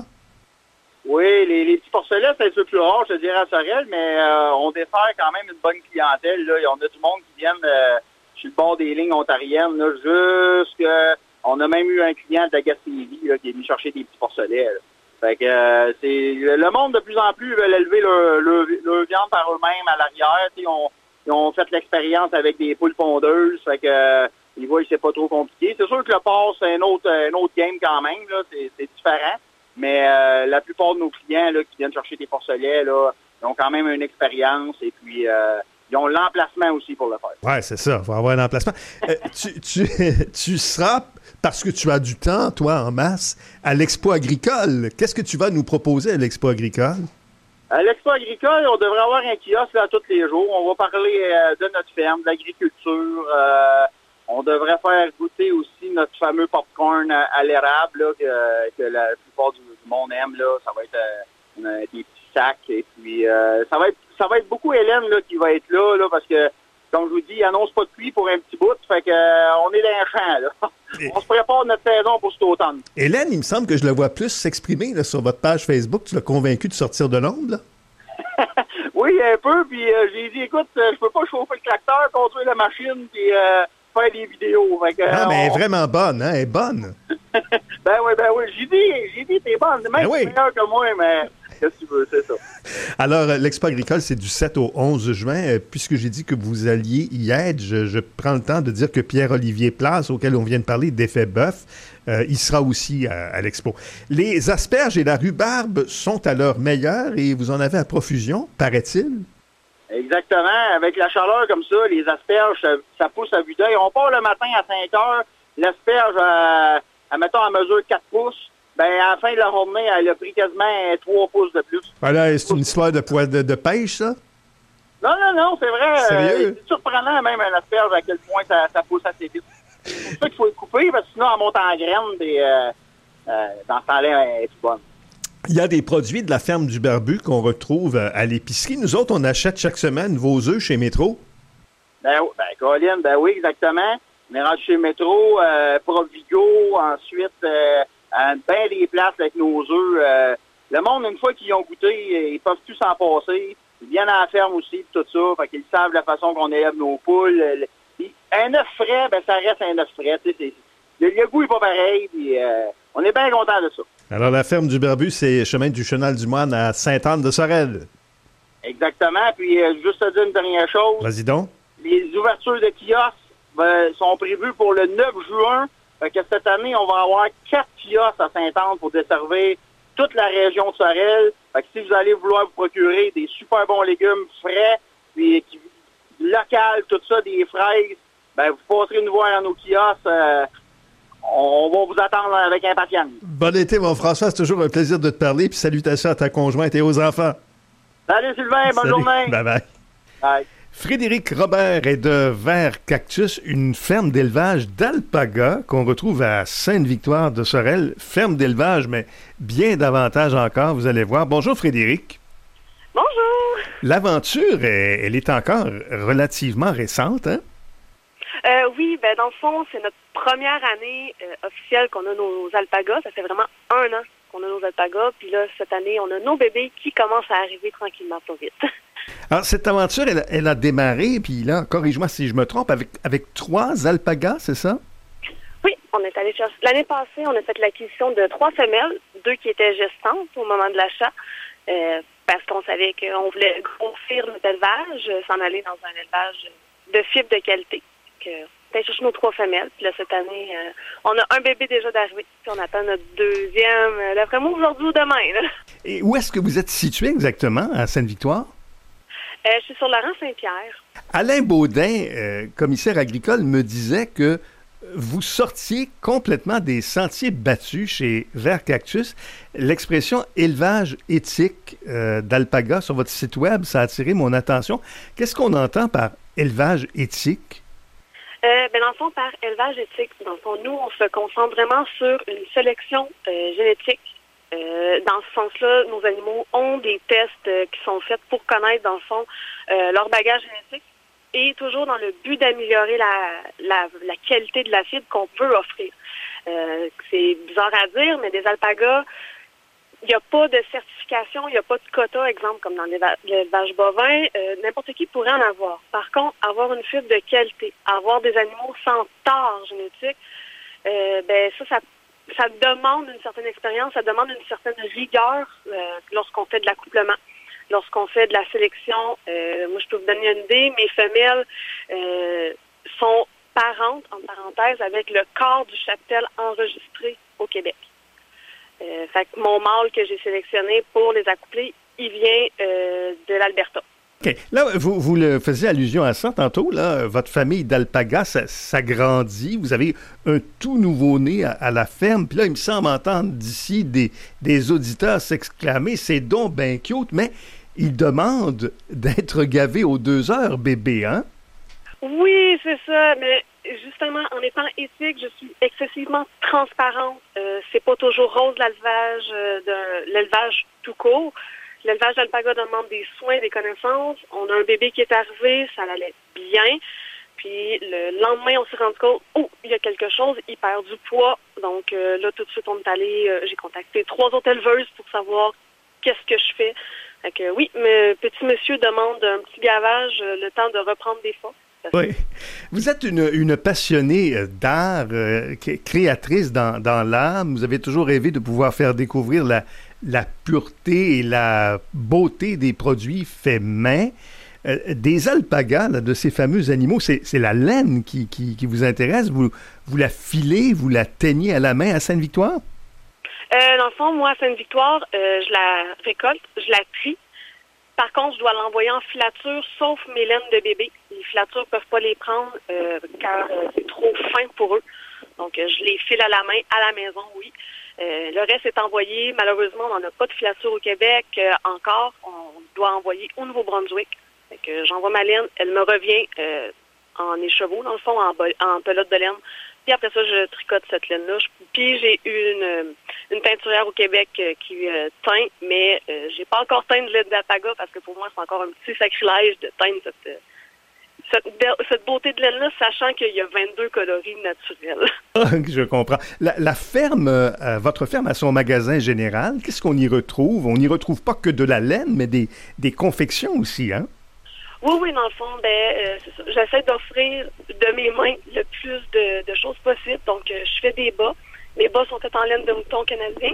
Oui, les, les petits porcelets, c'est un peu plus rare, je dirais, à Sorel, mais euh, on dessert quand même une bonne clientèle. Là. On a du monde qui vient euh, sur le bord des lignes ontariennes. Là, jusque, on a même eu un client de la Gaspésie là, qui est venu chercher des petits porcelets. Là. Fait que euh, c'est le monde de plus en plus veut élever leur, leur, leur viande par eux-mêmes à l'arrière. Ils ont, ils ont fait l'expérience avec des poules pondeuses. Fait que euh, ils voient que c'est pas trop compliqué. C'est sûr que le porc, c'est un autre, un autre game quand même. Là. C'est, c'est différent. Mais euh, la plupart de nos clients là, qui viennent chercher des porcelets, là, ils ont quand même une expérience et puis euh, ils ont l'emplacement aussi pour le faire. Oui, c'est ça. Il faut avoir un emplacement. euh, tu, tu, tu seras, parce que tu as du temps, toi, en masse, à l'Expo agricole. Qu'est-ce que tu vas nous proposer à l'Expo agricole? À l'Expo agricole, on devrait avoir un kiosque là, tous les jours. On va parler euh, de notre ferme, de l'agriculture. Euh, on devrait faire goûter aussi notre fameux popcorn à, à l'érable là, que, que la plupart du, du monde aime. Là. Ça va être euh, des petits sacs. Et puis euh, ça va être ça va être beaucoup Hélène là, qui va être là, là parce que, comme je vous dis, il annonce pas de pluie pour un petit bout. Fait que euh, on est dans un champ. Là. Et... On se prépare notre saison pour cet automne. Hélène, il me semble que je la vois plus s'exprimer là, sur votre page Facebook. Tu l'as convaincu de sortir de l'ombre, là? Oui, un peu. Puis euh, j'ai dit, écoute, euh, je peux pas chauffer le tracteur, conduire la machine, puis euh, faire des vidéos. Fait que, non, euh, mais on... elle est vraiment bonne, hein? Elle est bonne. ben oui, ben oui. J'ai dit, j'ai dit, t'es bonne. Même ben oui. meilleure que moi, mais qu'est-ce que tu veux, c'est ça. Alors, l'Expo agricole, c'est du sept au onze juin. Puisque j'ai dit que vous alliez y être, je, je prends le temps de dire que Pierre-Olivier Place, auquel on vient de parler, d'Effet Bœuf, euh, il sera aussi à, à l'Expo. Les asperges et la rhubarbe sont à leur meilleur et vous en avez à profusion, paraît-il? Exactement. Avec la chaleur comme ça, les asperges, ça, ça pousse à vue d'œil. On part le matin à cinq heures, l'asperge, à, à mettons, à mesure quatre pouces. Ben, à la fin de la journée, elle a pris quasiment trois pouces de plus. Voilà, c'est une histoire de, de, de pêche, ça? Non, non, non, c'est vrai. Sérieux? Euh, c'est surprenant, même, un asperge, à quel point ça, ça pousse assez vite. C'est pour ça qu'il faut le couper, parce que sinon, elle monte en graines, et euh, euh, dans ce temps-là, elle est plus bonne. Il y a des produits de la ferme du Barbu qu'on retrouve à l'épicerie. Nous autres, on achète chaque semaine vos œufs chez Métro. Ben, ben Colin, ben oui, exactement. On est rendu chez Métro, euh, Provigo, ensuite, euh, à bien des places avec nos œufs. Euh, le monde, une fois qu'ils ont goûté, ils peuvent plus s'en passer. Ils viennent à la ferme aussi, tout ça. Fait qu'ils savent la façon qu'on élève nos poules. Un œuf frais, ben ça reste un œuf frais. Tu sais, le, le goût n'est pas pareil. Puis, euh, on est bien contents de ça. Alors, la ferme du Barbu, c'est chemin du Chenal-du-Moine à Sainte-Anne-de-Sorel. Exactement. Puis, euh, juste te dire une dernière chose. Vas-y donc. Les ouvertures de kiosques ben, sont prévues pour le neuf juin. Fait que cette année, on va avoir quatre kiosques à Sainte-Anne pour desservir toute la région de Sorel. Fait que si vous allez vouloir vous procurer des super bons légumes frais, des locales, tout ça, des fraises, ben vous passerez nous voir à nos kiosques. Euh, on va vous attendre avec impatience. Bon été, mon François. C'est toujours un plaisir de te parler. Puis salutations à ta conjointe et aux enfants. Salut Sylvain, bonne Salut. journée. Bye bye. Bye. Frédéric Robert est de Vert Cactus, une ferme d'élevage d'alpaga qu'on retrouve à Sainte-Victoire de Sorel. Ferme d'élevage, mais bien davantage encore, vous allez voir. Bonjour Frédéric. Bonjour. L'aventure, elle, elle est encore relativement récente, hein? Euh, oui, ben dans le fond, c'est notre première année euh, officielle qu'on a nos alpagas. Ça fait vraiment un an qu'on a nos alpagas. Puis là, cette année, on a nos bébés qui commencent à arriver tranquillement, pas vite. Alors, cette aventure, elle, elle a démarré, puis là, corrige-moi si je me trompe, avec, avec trois alpagas, c'est ça? Oui, on est allé chercher. L'année passée, on a fait l'acquisition de trois femelles, deux qui étaient gestantes au moment de l'achat, euh, parce qu'on savait qu'on voulait grossir notre élevage, euh, s'en aller dans un élevage de fibres de qualité. Donc, euh, on a cherché nos trois femelles, puis là, cette année, euh, on a un bébé déjà d'arrivée, puis on attend notre deuxième, euh, d'après moi, aujourd'hui ou demain. Là. Et où est-ce que vous êtes situé exactement, à Sainte-Victoire? Euh, je suis sur le rang Saint-Pierre. Alain Baudin, euh, commissaire agricole, me disait que vous sortiez complètement des sentiers battus chez Vert Cactus. L'expression élevage éthique euh, d'alpaga sur votre site web, ça a attiré mon attention. Qu'est-ce qu'on entend par élevage éthique? Euh, ben dans le fond, par élevage éthique, dans le fond, nous, on se concentre vraiment sur une sélection euh, génétique. Euh, dans ce sens-là, nos animaux ont des tests euh, qui sont faits pour connaître, dans le fond, euh, leur bagage génétique et toujours dans le but d'améliorer la, la, la qualité de la fibre qu'on peut offrir. Euh, c'est bizarre à dire, mais des alpagas, il n'y a pas de certification, il n'y a pas de quota, exemple, comme dans l'élevage bovin. Euh, n'importe qui pourrait en avoir. Par contre, avoir une fibre de qualité, avoir des animaux sans tort génétique, euh, ben ça, ça Ça demande une certaine expérience, ça demande une certaine rigueur euh, lorsqu'on fait de l'accouplement, lorsqu'on fait de la sélection. Euh, moi, je peux vous donner une idée. Mes femelles euh, sont parentes, en parenthèse, avec le corps du cheptel enregistré au Québec. Euh, fait que mon mâle que j'ai sélectionné pour les accoupler, il vient euh, de l'Alberta. OK. Là, vous, vous le faisiez allusion à ça tantôt, là, votre famille d'alpagas, ça, ça grandit. Vous avez un tout nouveau-né à, à la ferme. Puis là, il me semble entendre d'ici des, des auditeurs s'exclamer « C'est donc ben cute », mais ils demandent d'être gavés aux deux heures, bébé, hein? Oui, c'est ça, mais justement, en étant éthique, je suis excessivement transparente. Euh, c'est pas toujours rose l'élevage, euh, de l'élevage tout court. L'élevage d'alpaga demande des soins, des connaissances. On a un bébé qui est arrivé, ça allait bien. Puis le lendemain, on s'est rendu compte, oh, il y a quelque chose, il perd du poids. Donc euh, là, tout de suite, on est allé, euh, j'ai contacté trois autres éleveuses pour savoir qu'est-ce que je fais. Fait que oui, mais petit monsieur demande un petit gavage, euh, le temps de reprendre des forces. Oui. Vous êtes une, une passionnée d'art, euh, créatrice dans, dans l'âme. Vous avez toujours rêvé de pouvoir faire découvrir la, la pureté et la beauté des produits faits main. Euh, des alpagas, là, de ces fameux animaux, c'est, c'est la laine qui, qui, qui vous intéresse. Vous, vous la filez, vous la teignez à la main à Sainte-Victoire? Euh, dans le fond, moi, à Sainte-Victoire, euh, je la récolte, je la trie. Par contre, je dois l'envoyer en filature, sauf mes laines de bébé. Les filatures ne peuvent pas les prendre euh, car euh, c'est trop fin pour eux. Donc, euh, je les file à la main, à la maison, oui. Euh, le reste est envoyé. Malheureusement, on n'en a pas de filature au Québec euh, encore. On doit envoyer au Nouveau-Brunswick. Fait que j'envoie ma laine, elle me revient euh, en écheveau, dans le fond, en, bo- en pelote de laine. Puis après ça, je tricote cette laine-là. Je- Puis j'ai une, une teinturière au Québec euh, qui euh, teint, mais euh, j'ai pas encore teint de laine d'alpaga parce que pour moi, c'est encore un petit sacrilège de teindre cette, euh, cette, be- cette beauté de laine-là, sachant qu'il y a vingt-deux coloris naturels. Je comprends. La, la ferme, euh, votre ferme a son magasin général. Qu'est-ce qu'on y retrouve? On n'y retrouve pas que de la laine, mais des, des confections aussi, hein? Oui, oui, dans le fond, ben, euh, c'est ça. J'essaie d'offrir de mes mains le plus de, de choses possibles. Donc, euh, je fais des bas. Mes bas sont faits en laine de mouton canadien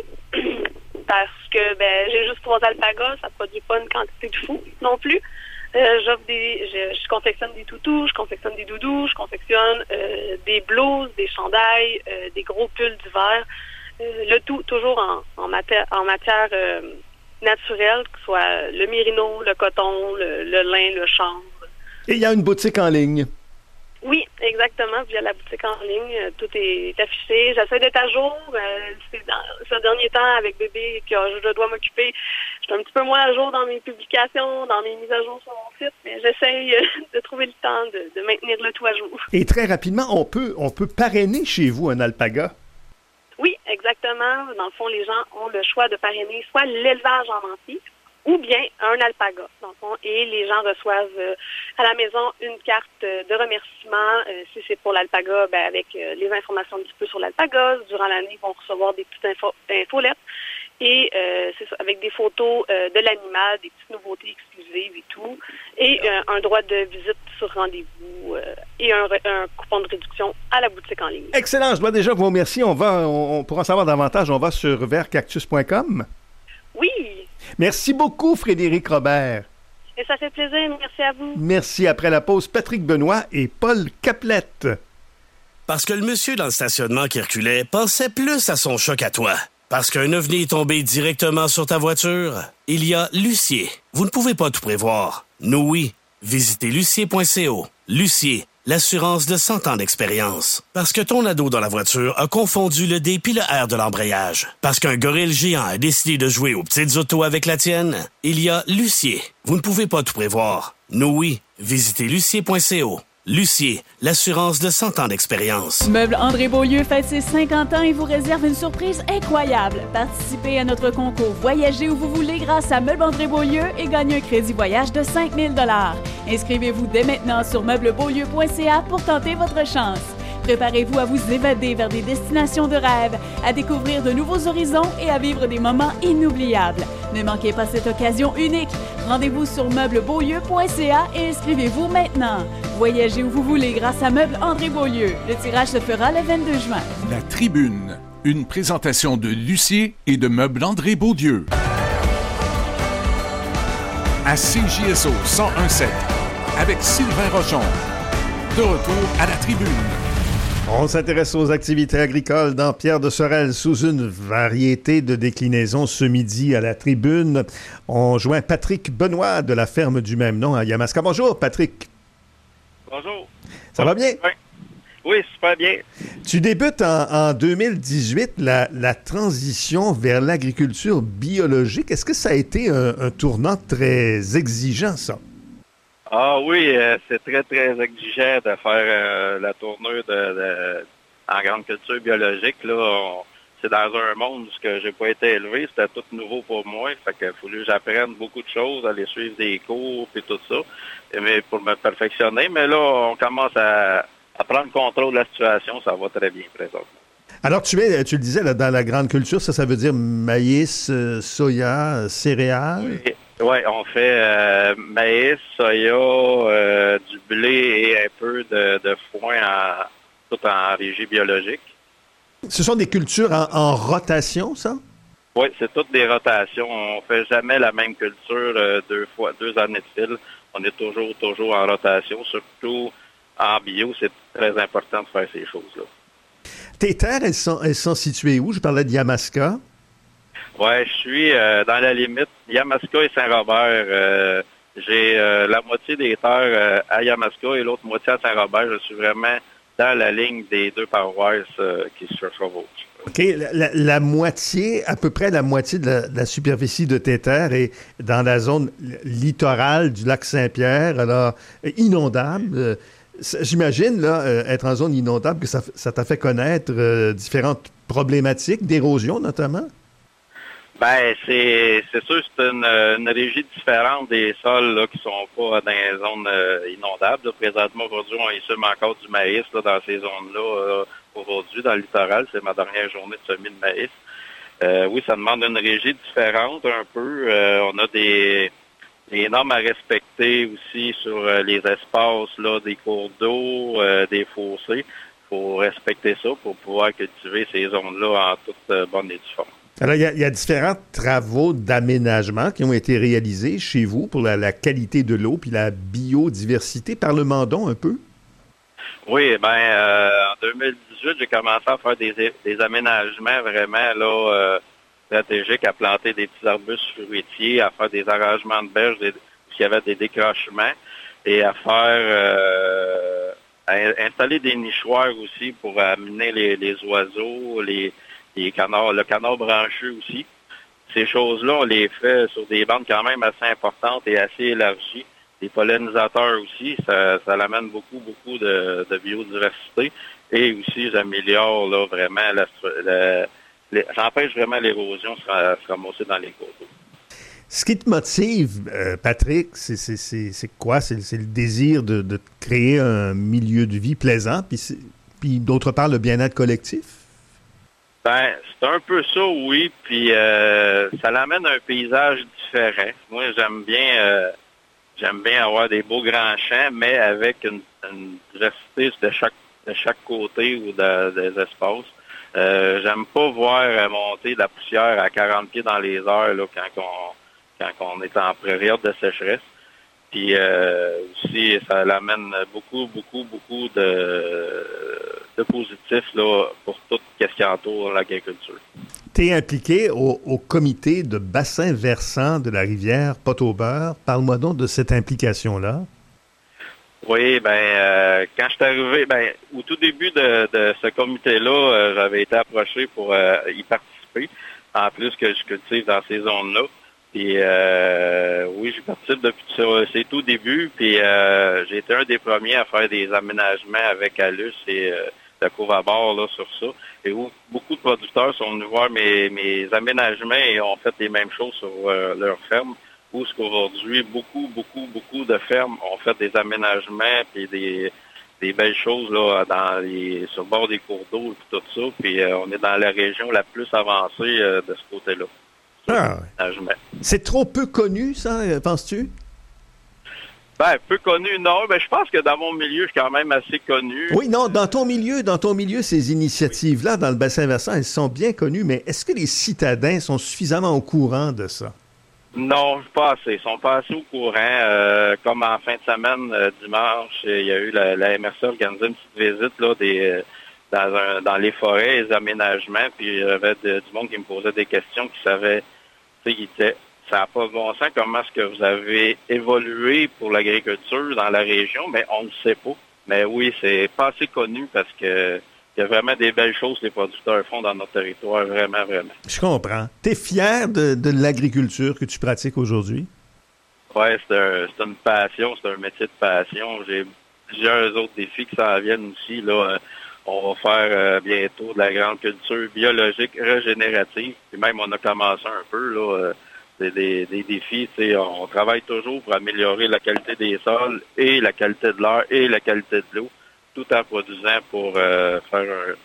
parce que ben, j'ai juste trois alpagas. Ça produit pas une quantité de fou non plus. Euh, j'offre des, je, je confectionne des toutous, je confectionne des doudous, je confectionne euh, des blouses, des chandails, euh, des gros pulls d'hiver. Euh, le tout toujours en, en matière, en matière euh, naturelle, que ce soit le mérino, le coton, le, le lin, le chanvre. Et il y a une boutique en ligne. Oui, exactement, via la boutique en ligne. euh, Tout est affiché. J'essaie d'être à jour. Euh, c'est dans ce dernier temps, avec bébé, que je dois m'occuper. Je suis un petit peu moins à jour dans mes publications, dans mes mises à jour sur mon site, mais j'essaye euh, de trouver le temps de, de maintenir le tout à jour. Et très rapidement, on peut, on peut parrainer chez vous un alpaga. Oui, exactement. Dans le fond, les gens ont le choix de parrainer soit l'élevage en entier ou bien un alpaga, dans le fond, et les gens reçoivent euh, à la maison une carte euh, de remerciement. Euh, si c'est pour l'alpaga, ben, avec euh, les informations un petit peu sur l'alpaga. Durant l'année, ils vont recevoir des petites info- infolettes et euh, c'est ça, avec des photos euh, de l'animal, des petites nouveautés exclusives et tout, et euh, un droit de visite sur rendez-vous euh, et un, re- un coupon de réduction à la boutique en ligne. Excellent, je dois déjà vous remercier. On va, on, on pourra en savoir davantage. On va sur vert cactus point com. Oui, Merci beaucoup, Frédéric Robert. et ça fait plaisir. Merci à vous. Merci. Après la pause, Patrick Benoît et Paul Caplette. Parce que le monsieur dans le stationnement qui reculait pensait plus à son choc à toi. Parce qu'un ovni est tombé directement sur ta voiture, il y a Lucier. Vous ne pouvez pas tout prévoir. Nous, oui. Visitez lucier point co. Lucier, l'assurance de cent ans d'expérience. Parce que ton ado dans la voiture a confondu le D puis le R de l'embrayage. Parce qu'un gorille géant a décidé de jouer aux petites autos avec la tienne, il y a Lucier. Vous ne pouvez pas tout prévoir. Nous, oui. Visitez lucier point co. Lucier, l'assurance de cent ans d'expérience. Meuble André Beaulieu fête ses cinquante ans et vous réserve une surprise incroyable. Participez à notre concours Voyagez où vous voulez grâce à Meuble André Beaulieu et gagnez un crédit voyage de cinq mille dollars. Inscrivez-vous dès maintenant sur meuble beaulieu point c a pour tenter votre chance. Préparez-vous à vous évader vers des destinations de rêve, à découvrir de nouveaux horizons et à vivre des moments inoubliables. Ne manquez pas cette occasion unique. Rendez-vous sur meuble beaulieu point c a et inscrivez-vous maintenant. Voyagez où vous voulez grâce à Meuble André Beaulieu. Le tirage se fera le vingt-deux juin. La Tribune, une présentation de Lucier et de Meubles André Beaulieu. À C J S O cent un sept, avec Sylvain Rochon. De retour à la Tribune. On s'intéresse aux activités agricoles dans Pierre de Sorel sous une variété de déclinaisons ce midi à la Tribune. On joint Patrick Benoît de la ferme du même nom à Yamaska. Bonjour, Patrick. Bonjour. Ça va bien? Oui, oui, super bien. Tu débutes en, en deux mille dix-huit la, la transition vers l'agriculture biologique. Est-ce que ça a été un, un tournant très exigeant, ça? Ah oui, euh, c'est très, très exigeant de faire euh, la tournure de, de, en grande culture biologique. Là, on, c'est dans un monde où je n'ai pas été élevé, c'était tout nouveau pour moi. Fait qu'il a fallu que j'apprenne beaucoup de choses, aller suivre des cours et tout ça, et, mais pour me perfectionner. Mais là, on commence à, à prendre contrôle de la situation. Ça va très bien présentement. Alors, tu es, tu le disais, là, dans la grande culture, ça, ça veut dire maïs, euh, soya, céréales? Oui. Oui, on fait euh, maïs, soya, euh, du blé et un peu de, de foin, en, tout en régie biologique. Ce sont des cultures en, en rotation, ça? Oui, c'est toutes des rotations. On fait jamais la même culture euh, deux fois, deux années de fil. On est toujours, toujours en rotation. Surtout en bio, c'est très important de faire ces choses-là. Tes terres, elles sont, elles sont situées où? Je parlais de Yamaska. Oui, je suis euh, dans la limite Yamaska et Saint-Robert. Euh, j'ai euh, la moitié des terres euh, à Yamaska et l'autre moitié à Saint-Robert. Je suis vraiment dans la ligne des deux paroisses euh, qui se chevauchent. OK. La, la, la moitié, à peu près la moitié de la, de la superficie de tes terres est dans la zone littorale du lac Saint-Pierre, alors inondable. J'imagine, là, euh, être en zone inondable, que ça, ça t'a fait connaître euh, différentes problématiques, d'érosion notamment? Ben, c'est c'est sûr, c'est une, une régie différente des sols là, qui sont pas dans les zones euh, inondables. Là. Présentement, aujourd'hui, on issume encore du maïs là, dans ces zones-là. Euh, aujourd'hui, dans le littoral, c'est ma dernière journée de semis de maïs. Euh, oui, ça demande une régie différente un peu. Euh, on a des, des normes à respecter aussi sur euh, les espaces là, des cours d'eau, euh, des fossés. Il faut respecter ça pour pouvoir cultiver ces zones-là en toute euh, bonne et due forme. Alors, il y, a, il y a différents travaux d'aménagement qui ont été réalisés chez vous pour la, la qualité de l'eau puis la biodiversité. Parle-moi donc un peu. Oui, ben euh, en deux mille dix-huit, j'ai commencé à faire des, des aménagements vraiment là euh, stratégiques, à planter des petits arbustes fruitiers, à faire des arrangements de berges, des, s'il y avait des décrochements, et à faire euh, à installer des nichoirs aussi pour amener les, les oiseaux, les Les canards, le canard branchu aussi. Ces choses-là, on les fait sur des bandes quand même assez importantes et assez élargies. Les pollinisateurs aussi, ça, ça l'amène beaucoup, beaucoup de, de biodiversité. Et aussi, j'améliore là vraiment, la, la, la, j'empêche vraiment l'érosion de se ramasser dans les cours d'eau. Ce qui te motive, euh, Patrick, c'est, c'est, c'est, c'est quoi? C'est, c'est le désir de, de créer un milieu de vie plaisant, puis, puis d'autre part, le bien-être collectif? Ben, c'est un peu ça, oui, puis euh, ça l'amène à un paysage différent. Moi, j'aime bien euh, j'aime bien avoir des beaux grands champs, mais avec une, une diversité de chaque de chaque côté ou de, des espaces. Euh, j'aime pas voir monter de la poussière à quarante pieds dans les airs là, quand on quand on est en période de sécheresse. Puis euh, aussi, ça l'amène beaucoup, beaucoup, beaucoup de, de positifs là, pour tout ce qui entoure l'agriculture. Tu es impliqué au, au comité de bassin versant de la rivière Pot-au-Beurre. Parle-moi donc de cette implication-là. Oui, ben euh, quand je suis arrivé, ben au tout début de, de ce comité-là, euh, j'avais été approché pour euh, y participer, en plus que je cultive dans ces zones-là. Puis euh, oui, je participe depuis ça, c'est tout début. Puis euh, j'ai été un des premiers à faire des aménagements avec Alus et euh, la Couve à bord là sur ça. Et où beaucoup de producteurs sont venus voir mes, mes aménagements et ont fait les mêmes choses sur euh, leur ferme. Où ce qu'aujourd'hui, beaucoup, beaucoup, beaucoup de fermes ont fait des aménagements puis des des belles choses là dans les sur le bord des cours d'eau et tout ça. Puis euh, on est dans la région la plus avancée euh, de ce côté-là. Ah, c'est trop peu connu, ça, penses-tu? Ben, peu connu, non. Ben, je pense que dans mon milieu, je suis quand même assez connu. Oui, non, dans ton milieu, dans ton milieu, ces initiatives-là, dans le bassin versant, elles sont bien connues, mais est-ce que les citadins sont suffisamment au courant de ça? Non, pas assez. Ils sont pas assez au courant. Euh, comme en fin de semaine, euh, dimanche, il y a eu la, la M R C organisé une petite visite là, des, dans, un, dans les forêts, les aménagements, puis il y avait de, du monde qui me posait des questions, qui savaient. Était, ça n'a pas de bon sens comment est-ce que vous avez évolué pour l'agriculture dans la région, mais on ne sait pas. Mais oui, c'est pas assez connu parce que il y a vraiment des belles choses que les producteurs font dans notre territoire, vraiment, vraiment. Je comprends. Tu es fier de, de l'agriculture que tu pratiques aujourd'hui? Oui, c'est, un, c'est une passion, c'est un métier de passion. J'ai plusieurs autres défis qui s'en viennent aussi. Là. On va faire euh, bientôt de la grande culture biologique régénérative. Puis même, on a commencé un peu, là, euh, c'est des, des défis. On, on travaille toujours pour améliorer la qualité des sols et la qualité de l'air et la qualité de l'eau, tout en produisant pour euh, faire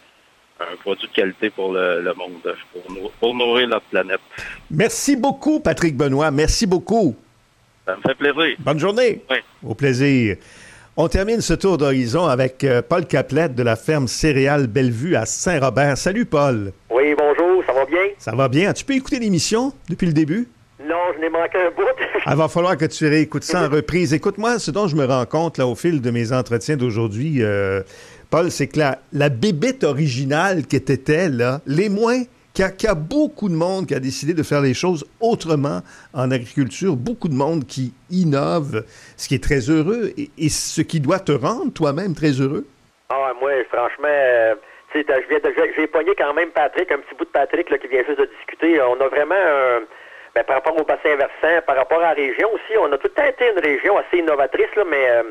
un, un produit de qualité pour le, le monde, pour, nou- pour nourrir notre planète. Merci beaucoup, Patrick Benoît. Merci beaucoup. Ça me fait plaisir. Bonne journée. Oui. Au plaisir. On termine ce tour d'horizon avec euh, Paul Caplette de la ferme céréale Bellevue à Saint-Robert. Salut, Paul. Oui, bonjour, ça va bien? Ça va bien. Tu peux écouter l'émission depuis le début? Non, je n'ai manqué un bout. Il va falloir que tu réécoutes ça en reprise. Écoute-moi, ce dont je me rends compte là, au fil de mes entretiens d'aujourd'hui, euh, Paul, c'est que la, la bébête originale que t'étais, là, les moins... Qu'il y, a, qu'il y a beaucoup de monde qui a décidé de faire les choses autrement en agriculture, beaucoup de monde qui innove, ce qui est très heureux et, et ce qui doit te rendre toi-même très heureux. Ah, moi, franchement, euh, tu sais, je viens de, j'ai pogné quand même Patrick, un petit bout de Patrick là, qui vient juste de discuter. On a vraiment, un, ben, par rapport au bassin versant, par rapport à la région aussi, on a tout le temps été une région assez innovatrice, là, mais euh,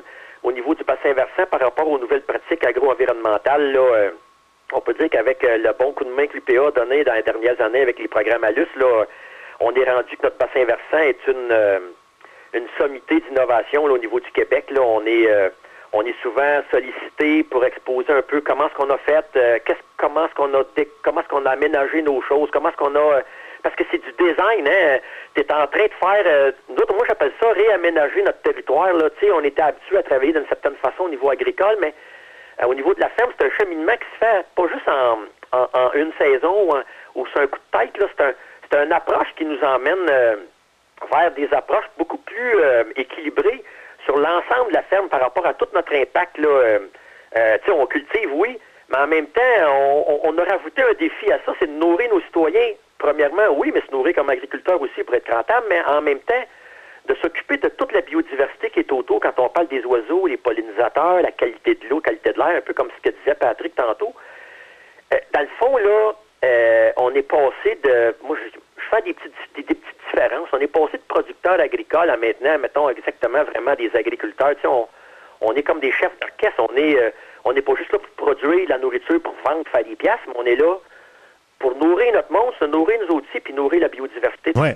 au niveau du bassin versant par rapport aux nouvelles pratiques agro-environnementales, là, euh, on peut dire qu'avec euh, le bon coup de main que l'U P A a donné dans les dernières années avec les programmes ALUS, là, on est rendu que notre bassin versant est une, euh, une sommité d'innovation là, au niveau du Québec. Là, on est euh, on est souvent sollicité pour exposer un peu comment est-ce qu'on a fait, euh, qu'est-ce, comment est-ce qu'on a dé, comment est-ce qu'on a aménagé nos choses, comment est-ce qu'on a euh, parce que c'est du design, hein. Tu es en train de faire euh, d'autres, moi j'appelle ça réaménager notre territoire. Là. Tu sais, on était habitué à travailler d'une certaine façon au niveau agricole, mais euh, au niveau de la ferme, c'est un cheminement qui se fait pas juste en, en, en une saison ou, en, ou sur un coup de tête. Là. C'est un c'est une approche qui nous emmène euh, vers des approches beaucoup plus euh, équilibrées sur l'ensemble de la ferme par rapport à tout notre impact. Là, euh, euh, tu sais, on cultive, oui, mais en même temps, on, on a rajouté un défi à ça, c'est de nourrir nos citoyens. Premièrement, oui, mais se nourrir comme agriculteur aussi pour être rentable, mais en même temps, de s'occuper de toute la biodiversité qui est autour quand on parle des oiseaux, les pollinisateurs, la qualité de l'eau, la qualité de l'air, un peu comme ce que disait Patrick tantôt. Euh, dans le fond, là, euh, on est passé de... Moi, je, je fais des petites, des, des petites différences. On est passé de producteurs agricoles à maintenant, mettons, exactement vraiment des agriculteurs. Tu sais, on, on est comme des chefs d'orchestre. On est, euh, on n'est pas juste là pour produire la nourriture, pour vendre, faire des piastres, mais on est là pour nourrir notre monde, se nourrir nous aussi, puis nourrir la biodiversité. Ouais.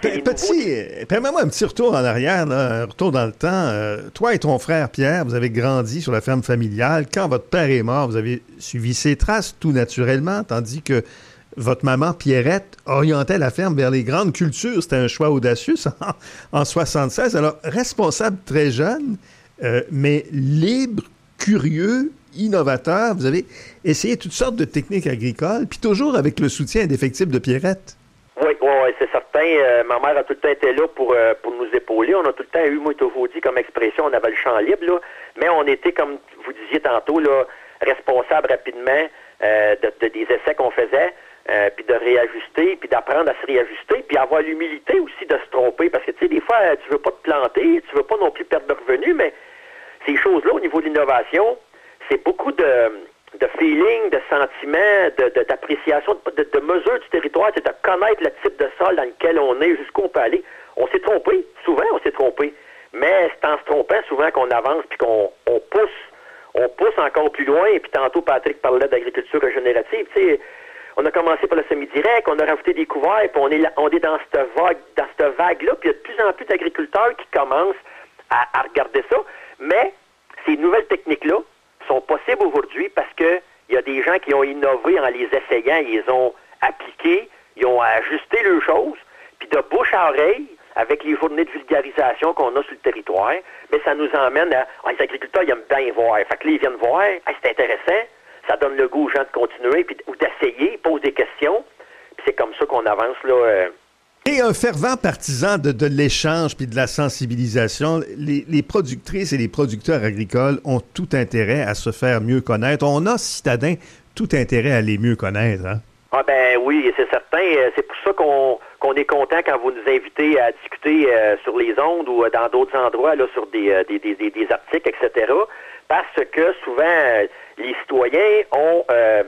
Petit, permets-moi un petit retour en arrière, là, un retour dans le temps. Euh, toi et ton frère Pierre, vous avez grandi sur la ferme familiale. Quand votre père est mort, vous avez suivi ses traces tout naturellement, tandis que votre maman Pierrette orientait la ferme vers les grandes cultures. C'était un choix audacieux en, en soixante-seize. Alors, responsable très jeune, euh, mais libre, curieux, innovateur, vous avez essayé toutes sortes de techniques agricoles, puis toujours avec le soutien indéfectible de Pierrette. Oui, oui, oui, c'est certain. Euh, ma mère a tout le temps été là pour, euh, pour nous épauler. On a tout le temps eu, moi, je vous dis, comme expression, on avait le champ libre, là, mais on était, comme vous disiez tantôt, là, responsable rapidement euh, de, de, des essais qu'on faisait, euh, puis de réajuster, puis d'apprendre à se réajuster, puis avoir l'humilité aussi de se tromper, parce que, tu sais, des fois, tu veux pas te planter, tu veux pas non plus perdre de revenus, mais ces choses-là, au niveau de l'innovation, c'est beaucoup de, de feeling, de sentiments, de, de, d'appréciation, de, de, de mesure du territoire, c'est de connaître le type de sol dans lequel on est, jusqu'où on peut aller. On s'est trompé, souvent on s'est trompé, mais c'est en se trompant souvent qu'on avance puis qu'on on pousse, on pousse encore plus loin. Et puis tantôt Patrick parlait d'agriculture régénérative, tu sais, on a commencé par le semi-direct, on a rajouté des couverts, puis on est, là, on est dans cette vague, dans cette vague-là, puis il y a de plus en plus d'agriculteurs qui commencent à, à regarder ça, mais ces nouvelles techniques-là sont possibles aujourd'hui parce que il y a des gens qui ont innové en les essayant, ils les ont appliqués, ils ont ajusté leurs choses, puis de bouche à oreille, avec les journées de vulgarisation qu'on a sur le territoire, mais ça nous emmène à... Ah, les agriculteurs, ils aiment bien voir. Fait que là, ils viennent voir, ah, c'est intéressant, ça donne le goût aux gens de continuer, puis, ou d'essayer, ils posent des questions, puis c'est comme ça qu'on avance, là... Euh, Et un fervent partisan de, de l'échange puis de la sensibilisation, les, les productrices et les producteurs agricoles ont tout intérêt à se faire mieux connaître. On a, citadins, tout intérêt à les mieux connaître. Hein? Ah ben oui, c'est certain. C'est pour ça qu'on qu'on est content quand vous nous invitez à discuter euh, sur les ondes ou dans d'autres endroits, là, sur des, euh, des, des, des articles, et cetera. Parce que souvent, euh, les citoyens ont... Euh,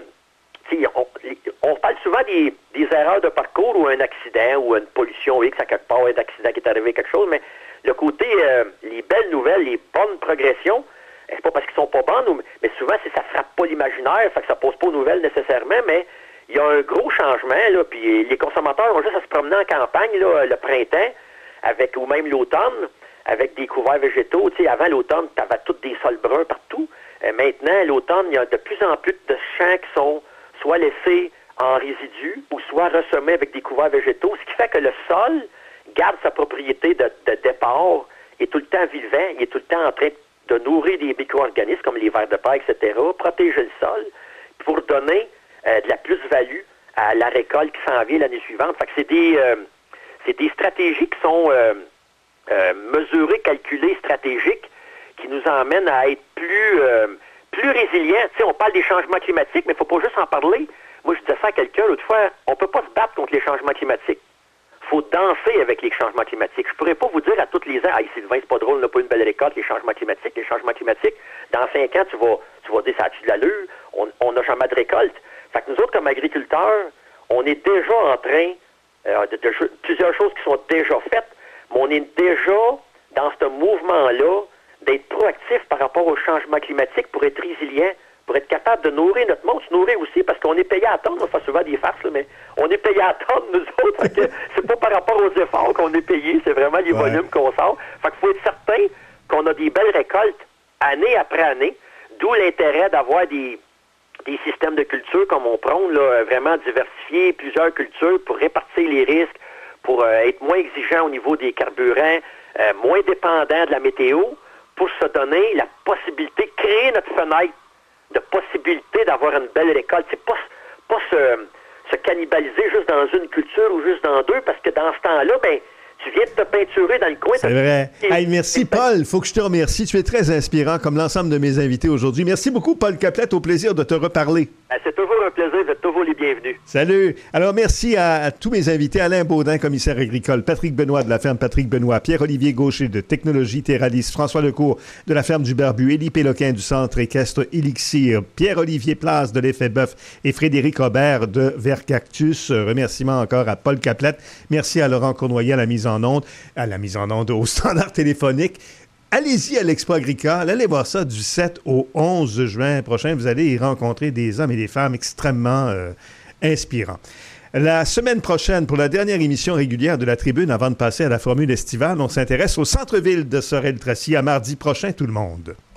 On, on parle souvent des, des erreurs de parcours ou un accident ou une pollution X à quelque part, un accident qui est arrivé quelque chose, mais le côté, euh, les belles nouvelles, les bonnes progressions, c'est pas parce qu'ils sont pas bonnes, mais souvent c'est ça frappe pas l'imaginaire, fait que ça pose pas aux nouvelles nécessairement, mais il y a un gros changement, là, puis les consommateurs ont juste à se promener en campagne, là, le printemps, avec ou même l'automne, avec des couverts végétaux. Tu sais, avant l'automne, tu avais tous des sols bruns partout. Euh, maintenant, l'automne, il y a de plus en plus de champs qui sont soit laissés en résidus ou soit ressemés avec des couverts végétaux, ce qui fait que le sol garde sa propriété de, de départ, est tout le temps vivant, il est tout le temps en train de nourrir des micro-organismes comme les vers de paille, et cetera, protéger le sol pour donner euh, de la plus-value à la récolte qui s'en vient l'année suivante. Fait que c'est des, euh, c'est des stratégies qui sont euh, euh, mesurées, calculées, stratégiques, qui nous emmènent à être plus... Euh, plus résilient. Tu sais, on parle des changements climatiques, mais il ne faut pas juste en parler. Moi, je disais ça à quelqu'un l'autre fois, on ne peut pas se battre contre les changements climatiques. Il faut danser avec les changements climatiques. Je ne pourrais pas vous dire à tous les ans, « Hey, Sylvain, c'est pas drôle, on n'a pas une belle récolte, les changements climatiques, les changements climatiques. » Dans cinq ans, tu vas, tu vas dire, ça a-tu de l'allure? On n'a jamais de récolte. Fait que nous autres, comme agriculteurs, on est déjà en train euh, de, de, plusieurs choses qui sont déjà faites, mais on est déjà dans ce mouvement-là d'être proactif par rapport au changement climatique pour être résilient, pour être capable de nourrir notre monde, se nourrir aussi, parce qu'on est payé à attendre, on fait souvent des farces, là, mais on est payé à attendre, nous autres, fait que c'est pas par rapport aux efforts qu'on est payé, c'est vraiment les ouais. volumes qu'on sort. Fait qu'il faut être certain qu'on a des belles récoltes année après année, d'où l'intérêt d'avoir des, des systèmes de culture comme on prône, là, vraiment diversifiés, plusieurs cultures pour répartir les risques, pour euh, être moins exigeant au niveau des carburants, euh, moins dépendant de la météo, pour se donner la possibilité de créer notre fenêtre de possibilité d'avoir une belle récolte. C'est pas, pas se, se cannibaliser juste dans une culture ou juste dans deux, parce que dans ce temps-là, ben, tu viens de te peinturer dans le coin. C'est vrai. Hey, merci, Paul. Il faut que je te remercie. Tu es très inspirant, comme l'ensemble de mes invités aujourd'hui. Merci beaucoup, Paul Caplette. Au plaisir de te reparler. Ben, c'est toujours un plaisir. Vous êtes toujours les bienvenus. Salut. Alors, merci à, à tous mes invités. Alain Baudin, commissaire agricole. Patrick Benoît de la ferme Patrick Benoît. Pierre-Olivier Gaucher de Technologie Terralis. François Lecourt de la ferme du Barbu. Élie Péloquin du centre équestre Elixir. Pierre-Olivier Place de l'Effet Bœuf. Et Frédéric Robert de Vercactus. Remerciements encore à Paul Caplette. Merci à Laurent Cournoyer à la mise en en onde, à la mise en onde au standard téléphonique. Allez-y à l'Expo agricole, allez voir ça du sept au onze juin prochain. Vous allez y rencontrer des hommes et des femmes extrêmement euh, inspirants. La semaine prochaine, pour la dernière émission régulière de la Tribune, avant de passer à la formule estivale, on s'intéresse au centre-ville de Sorel-Tracy. À mardi prochain, tout le monde.